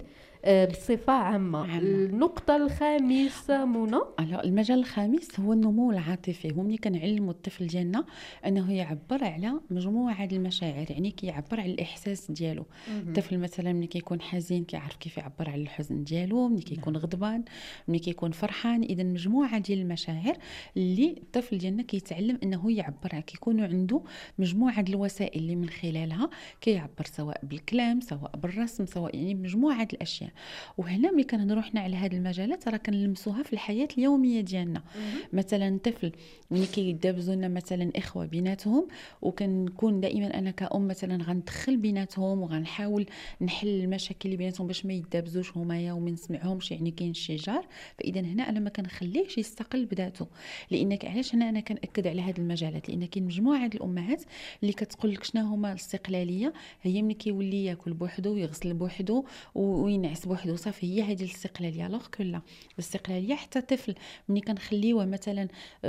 بصفه عامه. النقطه الخامسه منى، المجال الخامس هو النمو العاطفي. هو ملي كنعلموا الطفل ديالنا انه يعبر على مجموعه المشاعر، يعني كيعبر على الاحساس ديالو. الطفل مثلا ملي كيكون حزين كيعرف كيف يعبر على الحزن ديالو، ملي كيكون غضبان، ملي كيكون فرحان. اذا مجموعه ديال المشاعر اللي الطفل ديالنا كيتعلم انه يعبر، كيكونوا عنده مجموعه الوسائل اللي من خلالها كيعبر، سواء بالكلام سواء بالرسم سواء يعني مجموعه الاشياء. وهنا ملي كنهضروا حنا على هذه المجالات راه كنلمسوها في الحياه اليوميه ديالنا. مثلا طفل ملي كيدابزوا لنا مثلا اخوه بيناتهم، وكنكون دائما انا كأم مثلا غندخل بيناتهم وغنحاول نحل المشاكل اللي بيناتهم باش ما يدابزوش همايا وما نسمعهمش، يعني كاين شجار. فاذا هنا انا ما كنخليهش يستقل بذاته. لانك علاش انا كنأكد على هذه المجالات؟ لان كاين مجموعه الامهات اللي كتقول لك شنو هما الاستقلاليه، هي ملي كيولي ياكل بوحدو ويغسل بوحدو وينعس بوحدو صافي، هي هذه الاستقلاليه. لوغ كلا الاستقلاليه حتى طفل ملي كنخليوه مثلا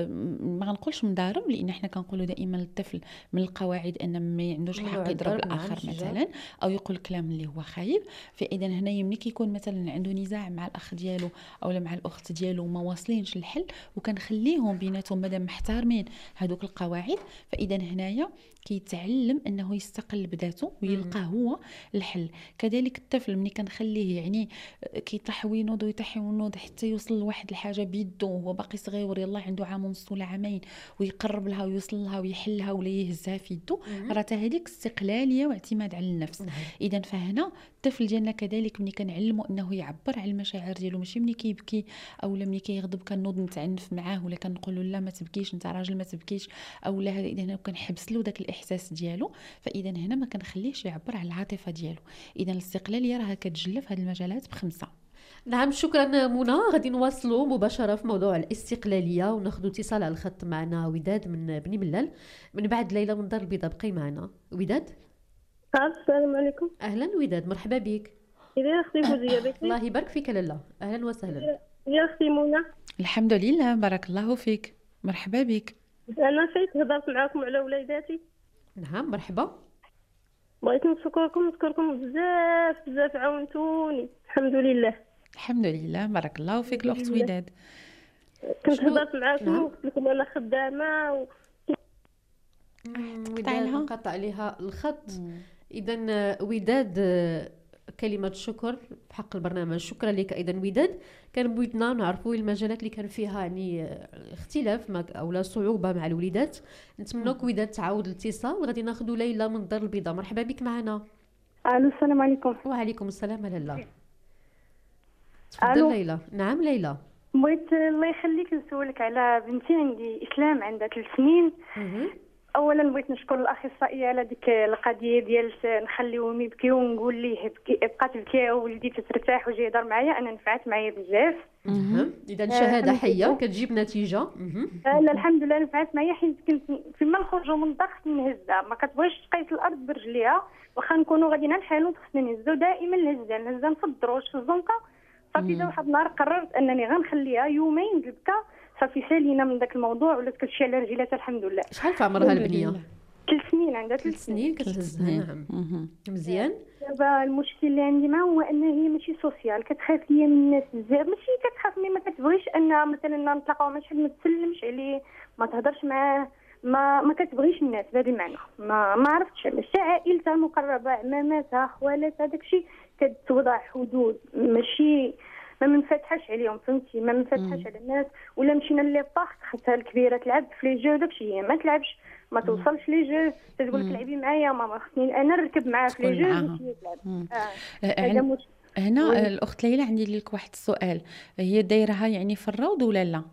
ما غنقولش مضارب، لان حنا كنقولوا دائما للطفل من القواعد ان ما عندوش الحق يضرب الاخر مثلا او يقول كلام اللي هو خايب. فاذا هنا ملي كيكون مثلا عنده نزاع مع الاخ ديالو او مع الاخت ديالو وما واصلينش الحل، وكنخليهم بيناتهم مادام محترمين هذوك القواعد، فاذا هنايا كيتعلم انه يستقل بذاته ويلقى هو الحل. كذلك الطفل ملي كنخليه يعني كيطيح وينوض ويطيح وينوض حتى يوصل لواحد الحاجه بيدو وهو باقي صغير، يلاه عنده عام ونص ولا عامين، ويقرب لها ويوصل لها ويحلها ولا يهزها في يدو، راه هذيك استقلاليه واعتماد على النفس. اذا فهنا الطفل ديالنا كذلك ملي كنعلموا انه يعبر على المشاعر ديالو، ماشي ملي كيبكي او ملي كيغضب كنوض نتعنف معاه ولا كنقول له لا ما تبكيش انت راجل ما تبكيش او لا هذا. اذا هنا كنحبس له داك الاحساس ديالو، فاذا هنا ما كنخليهش يعبر على العاطفه ديالو. اذا الاستقلاليه راه كتجلى في هذه المجالات ب5. نعم، شكرا منى. غادي نواصلوا مباشره في موضوع الاستقلاليه وناخذ اتصال على الخط معنا وداد من بني ملال، من بعد ليلى من دار البيضاء. بقي معنا وداد. السلام عليكم. اهلا وداد، مرحبا بك. إذا أختي فوزية بك. الله يبارك فيك لاله، أهلا وسهلا. يا أختي منى. الحمد لله، بارك الله فيك، مرحبا بك. أنا فايت هضرت معاكم على وليداتي. نعم مرحبا. بغيت نشكركم بزاف بزاف، عاونتوني الحمد لله. الحمد لله، بارك الله فيك الأخت وداد. كنت هضرت معاكم وقلت لكم أنا خدامة وداد قطع لها الخط. إذا وداد كلمة شكر بحق البرنامج. شكرا لك أيضا وداد. كان بغيتنا نعرفوا المجالات اللي كان فيها يعني اختلاف أو لا صعوبة مع الوليدات. نتمنىك وداد تعاود الاتصال. غادي ناخذوا ليلى من دار البيضاء. مرحبا بك معنا. الو السلام عليكم. وعليكم السلام لاله. تفضل ليلى. نعم ليلى. بغيت الله يخليك نسولك على بنتي، عندي اسلام عندها 3 سنين. اولا بغيت نشكر الاخصائيه على ديك القضيه ديال نخليوهم يبكيو ونقول ليه بقى تبكي ولدي تترتاح وجاي يهضر معايا، انا نفعت معايا بزاف. اذا شهاده حيه كتجيب نتيجه. لا الحمد لله نفعت معايا، حيت كنت فيما نخرجوا من الدار خصني نهزها، ما كتبغيش تقيس الارض برجليها، واخا نكونوا غاديين لحالهم خصني نهزها دائما نهزها في الدروج في الزنقه. صافي دا واحد النهار قررت انني غنخليها يومين البكا، صافي سالينا من داك الموضوع ولات كتمشي على رجلاتها الحمد لله. شحال في عمرها البنيه؟ 3 سنين، عندها 3 سنين كتهزها. نعم مزيان. دابا المشكل اللي عندي معها هو ان هي ماشي سوسيال، كتخاف ليا من الناس بزاف، ماشي كتخاف مي ما كتبغيش انها مثلا نتلاقاو مع شحال ما تسلمش عليه، ما تهضرش معاه، ما كتبغيش الناس بهذا المعنى. ما عرفتش علاش. عائلتها المقربه عماماتها خوالاتها داكشي كتوضع حدود، ماشي ما منفتحش عليهم، فهمتي؟ ما منفتحش على الناس. ولا مشينا لي باخ خدتها الكبيره تلعب في لي جو داكشي، هي ما تلعبش، ما توصلش لي جو، تقول لك لعبي معايا ماما، خصني انا نركب معاها في لي جو وهي تلعب. هنا الاخت ليلى عندي لك واحد السؤال، هي دايرها يعني في الروض ولا لا؟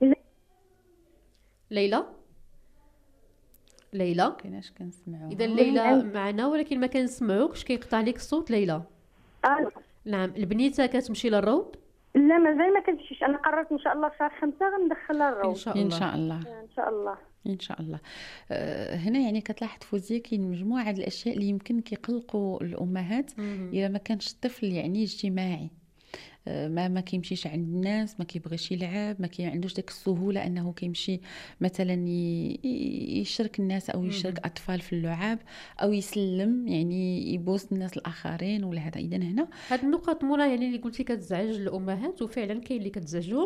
ليلى كايناش كنسمعوها. اذا ليلى معنا ولكن ما كنسمعوكش، كيقطع لك الصوت ليلى. نعم. البنيته كتمشي للروض؟ لا مازال ما كنمشيش، انا قررت ان شاء الله في شهر 5 غندخلها الروض. ان شاء الله شاء الله. ان شاء الله. هنا يعني كتلاحظ فوزيه كاين مجموعه د الاشياء اللي يمكن كيقلقوا الامهات اذا ما كانش الطفل يعني اجتماعي، ما كيمشيش عند الناس، ما كيبغيش يلعب، ما عندوش ديك السهوله انه كيمشي مثلا يشارك الناس او يشارك اطفال في اللعاب او يسلم يعني يبوس الناس الاخرين ولا هذا. اذا هنا هاد النقط منى يعني اللي قلتي كتزعج الامهات، وفعلا كاين اللي كتزعجهم.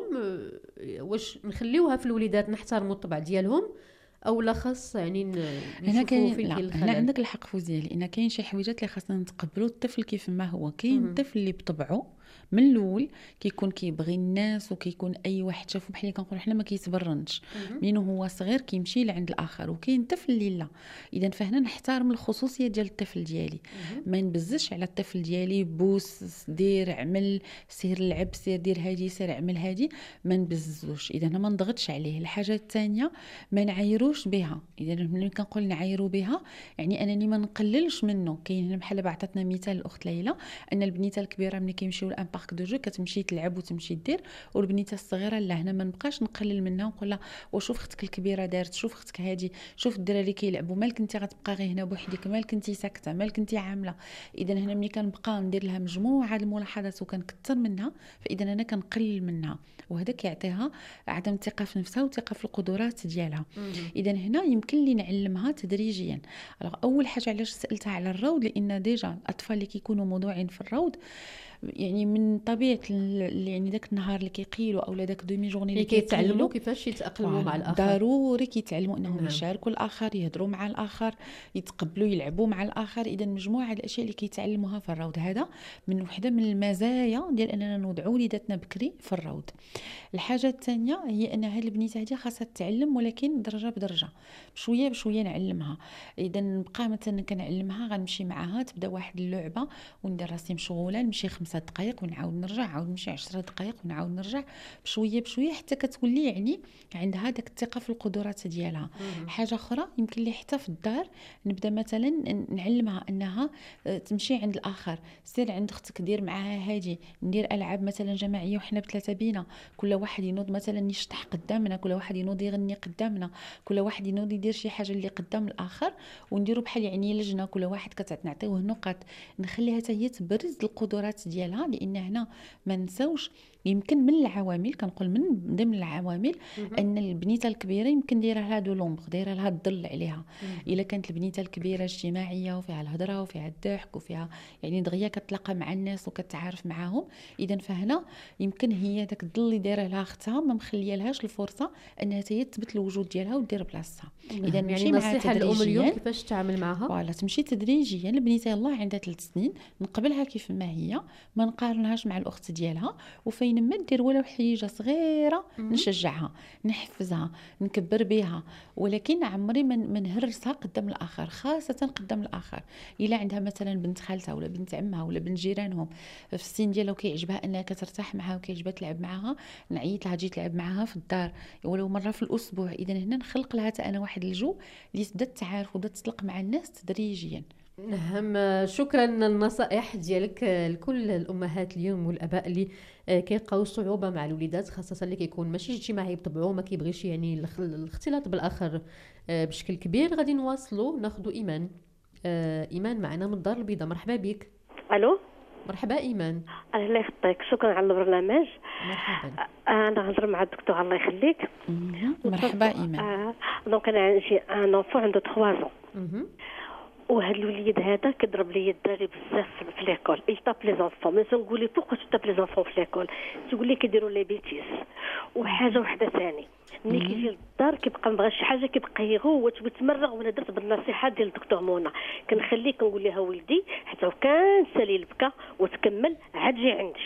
واش نخليوها في الوليدات نحترموا الطبع ديالهم او لا خاص يعني هنا كاين فين الخلل؟ هنا عندك الحق فوزيه، لان كاين شي حويجات اللي خاصنا نتقبلوا الطفل كيف ما هو. كاين الطفل اللي بطبعه من الاول كيكون كيبغي الناس وكيكون اي واحد شافو بحال اللي كنقولوا حنا ما كيتبرنش منو هو صغير كيمشي لعند الاخر، وكاين طفل اللي لا. اذا فهنا نحترم الخصوصيه ديال الطفل ديالي، ما نبزش على الطفل ديالي بوس دير عمل سير لعب سير دير هادي سير عمل هادي، ما نبزوش. اذا ما نضغطش عليه. الحاجه الثانيه ما نعايروش بها. اذا ملي كنقول نعايرو بها يعني انني ما نقللش منه. كاين هنا بحال عطاتنا مثال الاخت ليلى ان البنيته الكبيره ملي كيمشيو لان بارك دو جو كتمشي تلعب وتمشي دير، والبنيته الصغيره لا. هنا ما نبقاش نقلل منها ونقول لها وشوف اختك الكبيره دارت، شوف اختك هادي، شوف الدراري كيلعبوا، مالك انت غتبقى غير هنا بوحدك، مالك انت ساكته، مالك انت عامله. اذا هنا ملي كنبقى ندير لها مجموعه الملاحظات وكنكثر منها، فاذا انا كنقلل منها، وهذا كيعطيها عدم ثقه في نفسها وثقه في القدرات ديالها. اذا هنا يمكن لي نعلمها تدريجيا. اول حاجه علاش سالتها على الروض، لان ديجا الاطفال اللي كيكونوا موضوعين في الروض يعني من طبيعه يعني داك النهار اللي كيقيلوا او داك دومي جورني اللي كيتعلموا كيفاش يتاقلموا مع الاخر. ضروري كيتعلموا انهم يشاركوا الاخر، يهضروا مع الاخر، يتقبلوا يلعبوا مع الاخر. اذا مجموعه الاشياء اللي كيتعلموها في الروض، هذا من وحده من المزايا ديال اننا نوضعوا وليداتنا بكري في الروض. الحاجه الثانيه هي ان هذه البنيته هذه خاصها تتعلم، ولكن درجه بدرجه، بشويه بشويه نعلمها. اذا نبقى مثلا كنعلمها غنمشي معها تبدا واحد اللعبه وندير راسي مشغوله، نمشي 5 دقائق ونعاود نرجع، عاود نمشي 10 دقائق ونعاود نرجع، بشويه بشويه حتى كتولي يعني عندها داك الثقه في القدرات ديالها. حاجه اخرى يمكن لي حتى في الدار نبدا مثلا نعلمها انها تمشي عند الاخر، سير عند اختك دير معاها هادي، ندير العاب مثلا جماعيه وحنا بثلاثه بينا، كل واحد ينوض مثلا يشطح قدامنا، كل واحد ينوض يغني قدامنا، كل واحد ينوض يدير شي حاجه اللي قدام الاخر، ونديروا بحال يعني لجنه كل واحد كتعطيوه نقاط، نخليها حتى هي تبرز القدرات ديالها. لان هنا ما نساوش يمكن من العوامل، كنقول من ضمن العوامل ان البنيته الكبيره يمكن دايره لها دو لومبر، دايره لها الظل عليها. الا كانت البنيته الكبيره اجتماعيه وفيها الهضره وفيها الضحك وفيها يعني دغيا كتلاقى مع الناس وكتعارف معاهم، اذا فهنا يمكن هي داك الظل اللي دايره لها اختها ما مخليه لهاش الفرصه انها هي تثبت الوجود ديالها ودير بلاصتها. اذا يعني نصيحه الام اليوم كيفاش تتعامل معها؟ فوالا تمشي تدريجيا. البنيته يلاه عندها 3 سنين، نقبلها كيف ما هي، ما نقارنهاش مع الاخت ديالها، وفين ما دير ولو حاجه صغيره نشجعها، نحفزها، نكبر بها، ولكن عمري من نهرسها قدام الاخر، خاصه قدام الاخر. الا عندها مثلا بنت خالتها ولا بنت عمها ولا بنت جيرانهم في السن ديالها وكيعجبها انها كترتاح معها وكيعجبها تلعب معها، نعيط لها تجي تلعب معها في الدار ولو مره في الاسبوع. اذا هنا نخلق لها انا واحد الجو اللي تبدا تعارف وتبدا تطلق مع الناس تدريجيا. نعم، شكرا النصائح ديالك لكل الامهات اليوم والاباء اللي كيلقاو صعوبه مع الوليدات، خاصه اللي كيكون ماشي اجتماعي بطبعه، ما كيبغيش يعني الاختلاط بالاخر بشكل كبير. غادي نواصلوا ناخذوا ايمان. ايمان معنا من الدار البيضاء، مرحبا بك. الو، مرحبا ايمان. الله يخطيك، شكرا على البرنامج. مرحبا. انا غنهضر مع الدكتور، الله يخليك. مرحبا ايمان. دونك انا عندي ان انفون عنده 3 ans، وهذا الوليد هذا كضرب لي الدراري بزاف في ليكول، يطاب لي زونفون. ملي تنقول لي بوكو تطاب لي زونفون في ليكول، تقول لي كيديروا لي بيتيس. وحاجه وحده ثاني، ملي كيجي للدار كيبقى مبغى شي حاجه كيبقى يغوت ويتمرغ. وانا درت بالنصيحه ديال الدكتور منى، كنخليه كنقول لها ولدي حتى وكان سالي البكا وتكمل عاد جي عندي.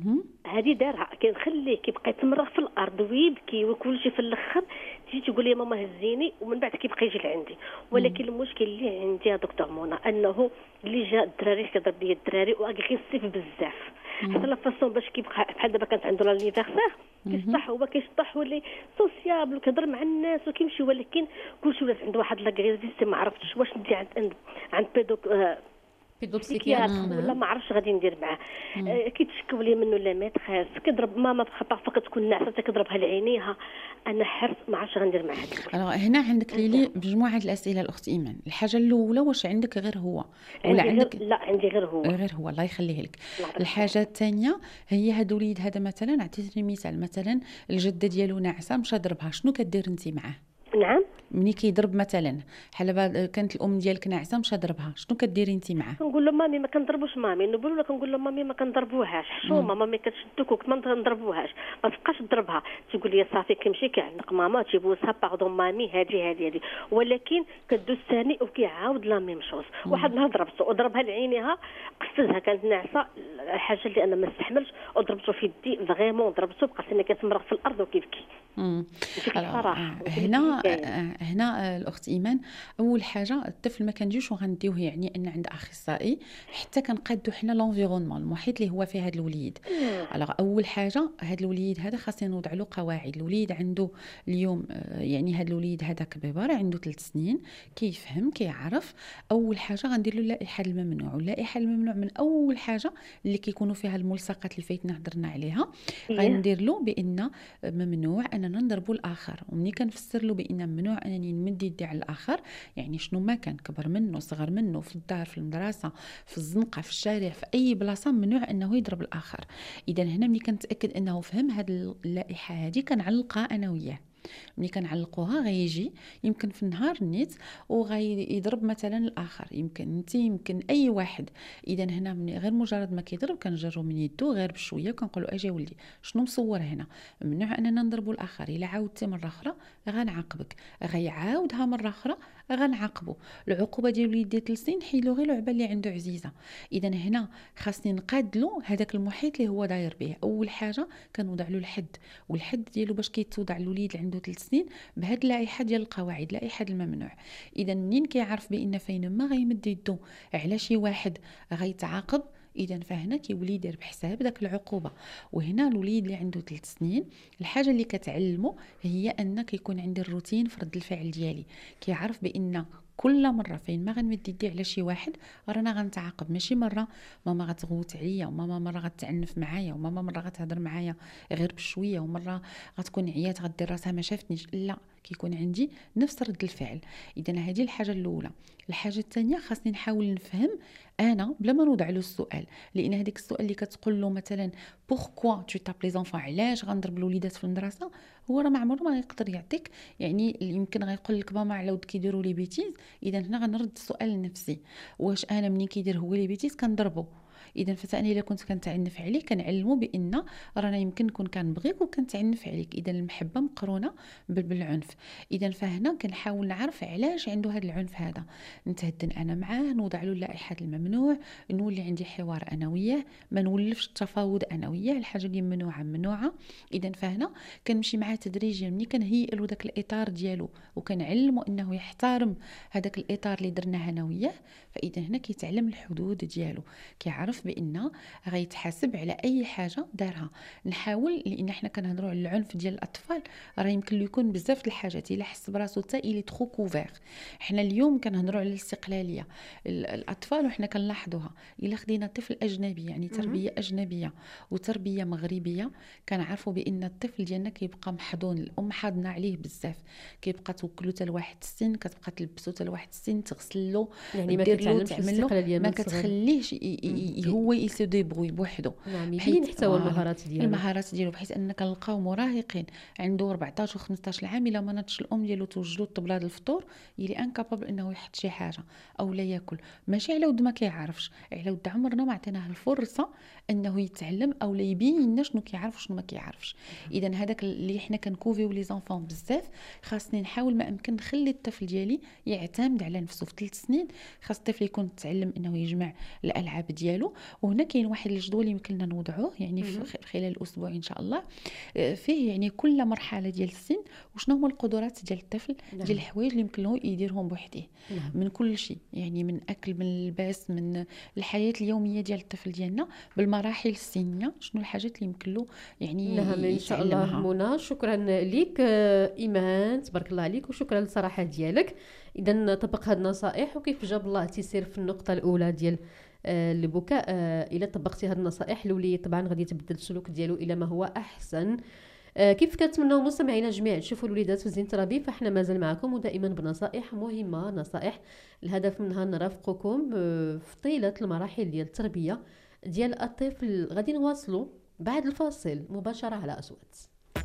هذه دارها، كنخليه كيبقى يتمرغ في الارض ويبكي وكل شيء. في الاخر تجي تقول لي ماما هزيني، ومن بعد كيبقى يجي لعندي. ولكن المشكل اللي عندي يا دكتور منى انه اللي جا الدراري كيضرب لي الدراري واغريسيف بزاف، حتى لا فاصون باش كيبقى بحال دابا كانت عنده لانيفيرسير كيشطح، هو كيشطح ولي سوسيابل وكيهضر مع الناس وكيمشي، ولكن كلشي ولات عنده واحد لاغريسيف. ما عرفتش واش ندي عند بيدو بيدوبسيكياتر ولا ما عرفتش غادي ندير معاه. كيتشكوا لي منه لا ماتريس كيضرب ماما بخطا فقط تكون ناعسه كيضربها لعينيها. انا حرت ما عرفتش غندير معاه. هنا عندك ليلي مجموعه الاسئله الاخت ايمان. الحاجه الاولى واش عندك غير هو ولا عندك؟ لا عندي غير هو. غير هو الله يخليه لك. الحاجه الثانيه هي هاد الوليد هذا مثلا عطيتني مثال مثلا الجده ديالو ناعسه مشى ضربها شنو كدير انت معاه؟ نعم ملي كيضرب مثلا حال كانت الام ديالك ناعسه مشى ضربها شنو كديري انت معاه؟ كنقول له مامي ما كنضربوش مامي نقول له كنقول له مامي ما كنضربوهاش حشومه مامي كتشدك وكما ما نضربوهاش ما تبقاش تضربها. تقول لي صافي كيمشي كيعنق ماما تيبوسها باردون مامي هذه ولكن كدوز ثاني وكيعاود لا ميم شوز. واحد النهار ضربته وضربها لعينيها قفزها كانت ناعسه الحاجه اللي انا ما استحملش وضربته في يدي فريمون ضربته بقى سنه كتمرغ في الارض وكيبكي. هنا الاخت ايمان اول حاجه الطفل ما كنجيوش وغنديوه يعني ان عند اخصائي حتى كنقادو حنا لونفيرونمون المحيط اللي هو فيه هذا الوليد. اول حاجه هذا الوليد هذا خاصنا نوضع له قواعد. الوليد عنده اليوم يعني هذا الوليد هذا كبير عنده 3 سنين كيفهم كيعرف. اول حاجه غندير له اللائحه الممنوع. واللائحه الممنوع من اول حاجه اللي كيكونوا فيها الملصقات اللي فايتنا هضرنا عليها غندير له بان ممنوع اننا نضربوا الاخر. ومني كنفسر له بان ممنوع انني نمد يدي على الاخر يعني شنو ما كان كبر منه صغر منه في الدار في المدرسه في الزنقه في الشارع في اي بلاصه ممنوع انه يضرب الاخر. اذا هنا ملي كنتاكد انه فهم هذه اللائحه هذه كنعلقها انا وياه. ملي كنعلقوها غيجي يمكن في النهار نيت وغيضرب مثلا الاخر يمكن انت يمكن اي واحد. اذا هنا من غير مجرد ما كيضرب كنجرو من يدو غير بشويه وكنقولوا اجي ولدي شنو مصور هنا ممنوع اننا نضربوا الاخر. الا عاودتي مره اخرى غنعاقبك. غيعاودها مره اخرى غنعاقبه. العقوبه ديال الوليد ديال 3 سنين حيلو غير لعبه اللي عنده عزيزه. اذا هنا خاصني نقادلو هذاك المحيط اللي هو داير به. اول حاجه كنوضع له الحد والحد ديالو باش كيتوضع الوليد اللي عنده 3 سنين بهاد اللائحه ديال القواعد لائحه الممنوع. اذا منين كيعرف بان فين ما غيمد يدو على شي واحد غيتعاقب اذا فهنا كيولي يدير بحساب داك العقوبه. وهنا الوليد اللي عنده 3 سنين الحاجه اللي كتعلمه هي ان كيكون عندي الروتين في رد الفعل ديالي. كيعرف بان كل مره فين ما غنمد يدي على شي واحد رانا غنتعاقب. ماشي مره ماما غتغوت عليا وماما مره غتعنف معايا وماما مره غتهضر معايا غير بشويه ومره غتكون عيات غدير راسها ما شافتنيش. لا كيكون عندي نفس رد الفعل. اذا هذه الحاجه الاولى. الحاجه الثانيه خاصني نحاول نفهم انا بلا ما نوضع له السؤال. لان هذيك السؤال اللي كتقول له مثلا بوركوا تو تاب لي زونفون علاش غنضرب الوليدات في المدرسه هو راه ما عمره ما يقدر يعطيك يعني يمكن غيقول لك ماما على ود كيديروا لي بيتيز. اذا هنا غنرد السؤال لنفسي واش انا منين كيدير هو لي بيتيز كنضربه. اذا فانا الا كنت كنتعنف عليه كنعلمه بان رانا يمكن نكون كنبغيك وكنتعنف عليك. اذا المحبه مقرونه بالعنف. اذا فهنا كنحاول نعرف علاش عنده هذا العنف هذا. نتهدن انا معاه نوضع له لائحه الممنوع نولي عندي حوار انا وياه ما نولفش التفاوض انا وياه. الحاجه اللي ممنوعه. اذا فهنا كنمشي معاه تدريجيا ملي كنهيئ له داك الاطار ديالو وكنعلمه انه يحترم هذاك الاطار اللي درناه انا وياه. فاذا هنا كيتعلم الحدود ديالو كيعرف بان غيتحاسب على اي حاجه دارها. نحاول لان احنا كنهضروا على العنف ديال الاطفال راه يمكن له يكون بزاف د الحاجات الا حس براسو حتى الي ترو كوفير. حنا اليوم كنهضروا على الاستقلاليه الاطفال وحنا كنلاحظوها. الا خدينا طفل اجنبي يعني تربيه اجنبيه وتربيه مغربيه كنعرفوا بان الطفل ديالنا كيبقى محضون. الام حاضنه عليه بزاف كيبقى توكلو حتى لواحد السن كتبقى تلبسو حتى لواحد السن تغسل له يعني ما كيتعلمش الاستقلاليه ما كتخليهش هو يسو ديبروي بوحدو. نعم يبين حتى هو المهارات ديالو بحيث ان كنلقاو مراهقين عنده 14 و15 عام الا ما ناضش الام ديالو توجدو الطبله ديال الفطور يلي انكابابل انه يحط شي حاجه او لا ياكل. ماشي على ود ما كيعرفش على ود عمرنا ما عطيناه الفرصه انه يتعلم او لا يبين لنا شنو كيعرف وشنو ما كيعرفش. اذا هذاك اللي حنا كنكوفيو لي زونفون بزاف خاصني نحاول ما امكن نخلي الطفل ديالي يعتمد على نفسه. في 3 سنين خاص الطفل يكون يتعلم انه يجمع الالعاب ديالو. وهنا كاين واحد الجدول يمكننا نوضعوه يعني في خلال الاسبوع ان شاء الله فيه يعني كل مرحله ديال السن وشنو هما القدرات ديال الطفل ديال الحوايج اللي يمكن له يديرهم بوحديه من كل شيء يعني من اكل من اللباس من الحياه اليوميه ديال الطفل ديالنا بالمراحل السنيه شنو الحاجات اللي يمكن له يعني نعم ان شاء الله. منى شكرا لك ايمان تبارك الله عليك وشكرا للصراحه ديالك. اذا نطبق هذه النصائح وكيف جاب الله تيسير في النقطه الاولى ديال البكاء الى طبقتي هذه النصائح الوليد طبعا غادي تبدل السلوك ديالو الى ما هو احسن. كيف كنتمناو مستمعينا جميع تشوفوا الوليدات في زين ترابي، فاحنا مازال معكم ودائما بنصائح مهمه، نصائح الهدف منها نرافقكم في طيله المراحل ديال التربيه ديال الطفل. غادي نواصلوا بعد الفاصل مباشره على أصوات.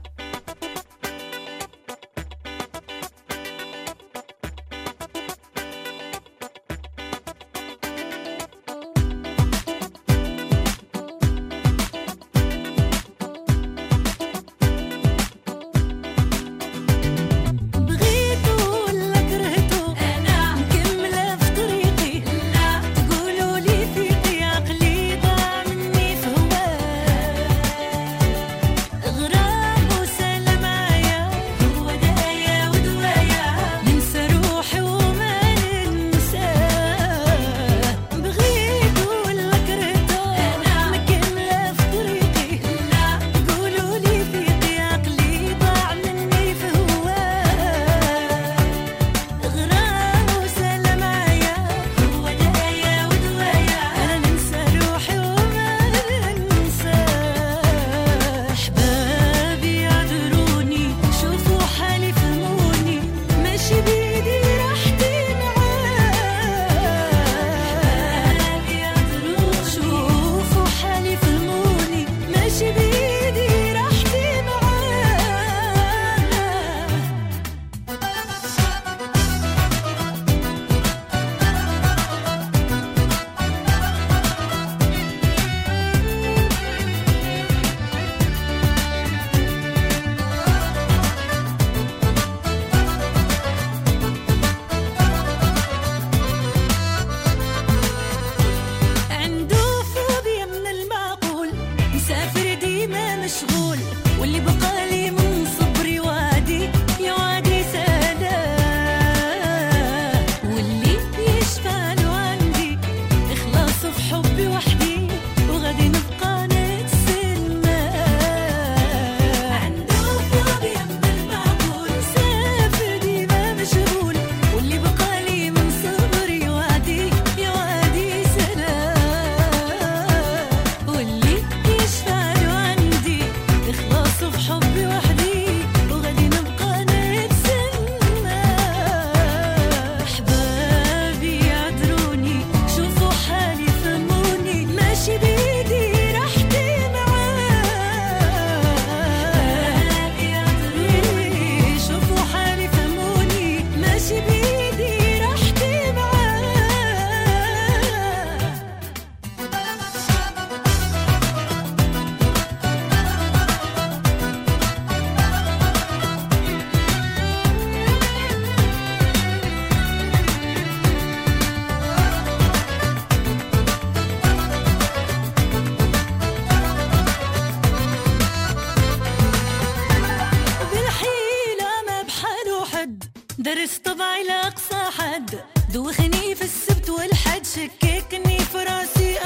درس طبعي لأقصى حد، دوخني في السبت والحد، شككني في راسي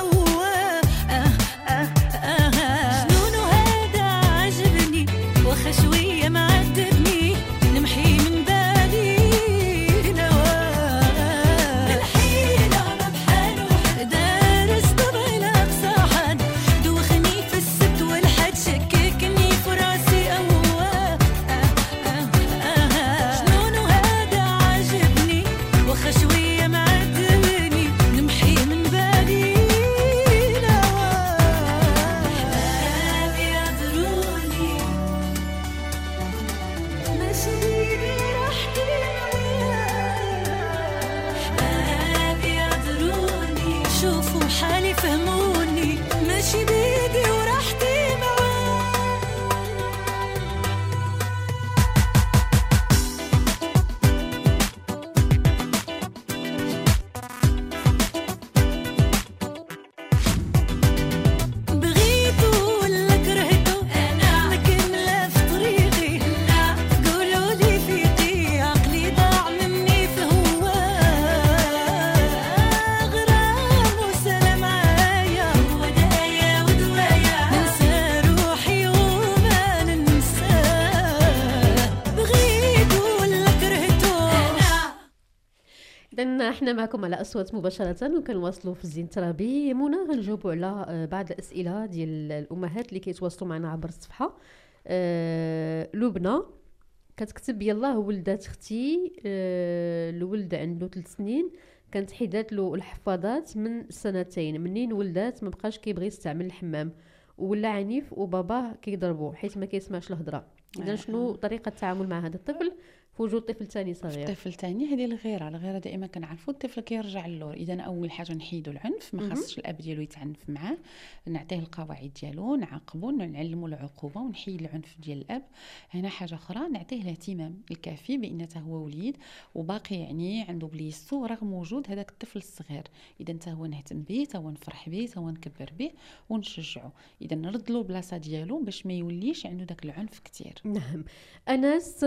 جنونه هذا عجبني وخشوية معذبني، نمحي من بالي بالحيلة ما بحاله دارس طبعي لأقصى حد، دوخني في السبت والحد، شككني في راسي جنونه هذا عجبني وخشوية معذبني، نمحي من بالي إذن احنا معكم على أصوات مباشرة وكنواصلوا في الزين الترابي. منى غنجاوبوا على بعض الأسئلة ديال الأمهات اللي كيتواصلوا معنا عبر الصفحة. لبنى كتكتب: يلاه ولدات اختي الولد عنده 3 سنين، كانت حيدات له الحفاضات من 2 منين ولدات ما بقاش كيبغي يستعمل الحمام ولا عنيف وباباه كيضربو حيت ما كيسمعش الهضره. اذا شنو طريقه التعامل مع هذا الطفل في وجود طفل ثاني صغير؟ الطفل الثاني هذه الغيره دائما كنعرفوا الطفل كيرجع للور. اذا اول حاجه نحيدوا العنف، ما خاصش الاب ديالو يتعنف معاه، نعطيه القواعد ديالو، نعاقبو، نعلمو العقوبه ونحيد العنف ديال الاب. هنا حاجه اخرى نعطيه الاهتمام الكافي بان هو وليد وباقي يعني عنده بليسو رغم وجود هذاك الطفل الصغير. اذا حتى هو نهتم به، حتى هو نفرح به، حتى هو نكبر به ونشجعه. اذا نرد له البلاصه ديالو باش ما يوليش عنده داك العنف كثير. نعم. انس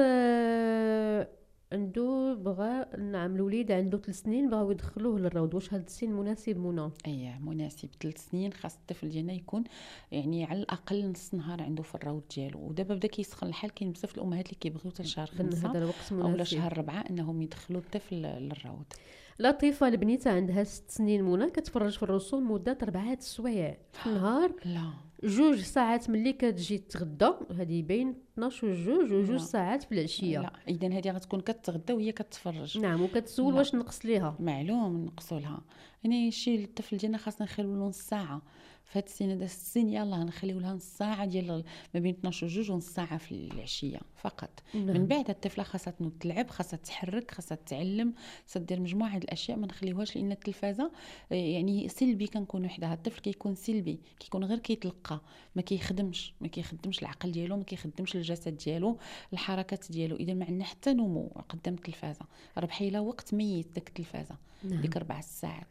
عنده بغى، نعم الوليد عنده 3 سنين بغاو يدخلوه للروض، واش هذا السن مناسب منى؟ اييه مناسب. 3 سنين خاص الطفل ديالنا يكون يعني على الاقل نص نهار عنده في الروض ديالو. ودابا بدا كيسخن الحال، كاين بزاف الامهات اللي كيبغيو حتى شهر 5 هذا الوقت مناسب اولا شهر 4 انهم يدخلوا الطفل للروض. لطيفه البنيته عندها 6 سنين منى، كتفرج في الرسوم مده 4 سوايع في النهار. لا 2 ساعات ملي كتجي تغدى، هذه بين 12 و 2 ساعات في العشيه. لا اذا هذه غتكون كتغدى وهي كتفرج. نعم وكتسول واش نقص ليها. معلوم نقصوا لها. يعني شي الطفل ديالنا خاصنا نخليو له نص ساعه في هاد السن هذا. السن يلاه نخليو لها نص ساعه ديال ما بين 12 و 2 ونص ساعه في العشيه فقط. من بعد الطفله خاصها تلعب، خاصها تحرك، خاصها تتعلم، خاصها دير مجموعه د الاشياء. ما نخليوهاش لان التلفازه يعني سلبي كنكون وحدها. الطفل كيكون سلبي، كيكون غير كيتلقى، ما كيخدمش العقل ديالو، ما كيخدمش الجسد ديالو، الحركات ديالو. اذا ما عندنا حتى نمو قدام التلفازه، راه بحال وقت ميت داك التلفازه. ديك 4 ساعات.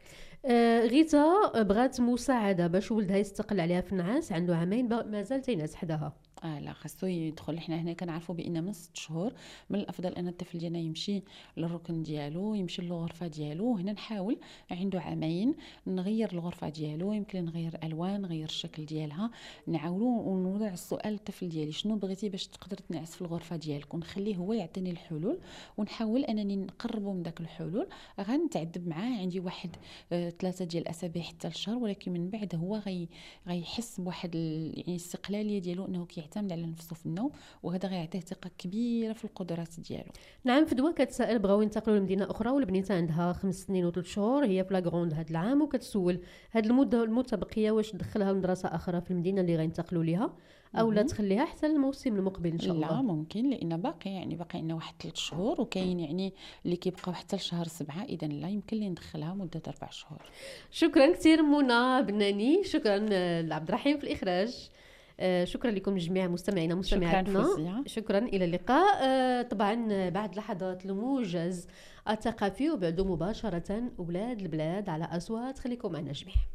غيتا بغات مساعده باش ولدها يستقل عليها في النعاس، عنده 2 عام مازال تينعس حداها. لا خاصو يدخل. حنا هنا كنعرفوا بان من 6 شهور من الافضل ان الطفل ديالنا يمشي للركن ديالو، يمشي للغرفه ديالو. هنا نحاول عنده 2 عام نغير الغرفه ديالو، يمكن نغير الوان، نغير الشكل ديالها، نعاولو ونوضع السؤال للطفل ديالي: شنو بغيتي باش تقدر تنعس في الغرفه ديالك؟ ونخليه هو يعطيني الحلول ونحاول انني نقربو من داك الحلول. غنتعذب معاه، عندي واحد 3 ديال الاسابيع حتى لشهر، ولكن من بعد هو غيحس بواحد يعني الاستقلاليه ديالو، انه كيعتمد على نفسه في النوم، وهذا غيعطيه ثقه كبيره في القدرات ديالو. نعم. فدوى كتسائل بغاو ينتقلوا لمدينه اخرى والبنيته عندها 5 سنين و3 شهور، هي في لاغروند هذا العام، وكتسول هاد المده المتبقيه واش تدخلها لمدرسه اخرى في المدينه اللي غينتقلوا ليها او لا تخليها حتى الموسم المقبل ان شاء الله. لا ممكن، لان باقي عندنا واحد 3 شهور، وكاين يعني اللي كيبقاو حتى لشهر 7. اذا لا يمكن لي ندخلها مده 4 شهور. شكرا كثير منى بناني، شكرا لعبد الرحيم في الاخراج، شكرا لكم جميع مستمعينا مستمعاتنا. شكرا الى اللقاء. طبعا بعد لحظات الموجز الثقافي وبعده مباشره اولاد البلاد على اصوات. خليكم معنا جميع.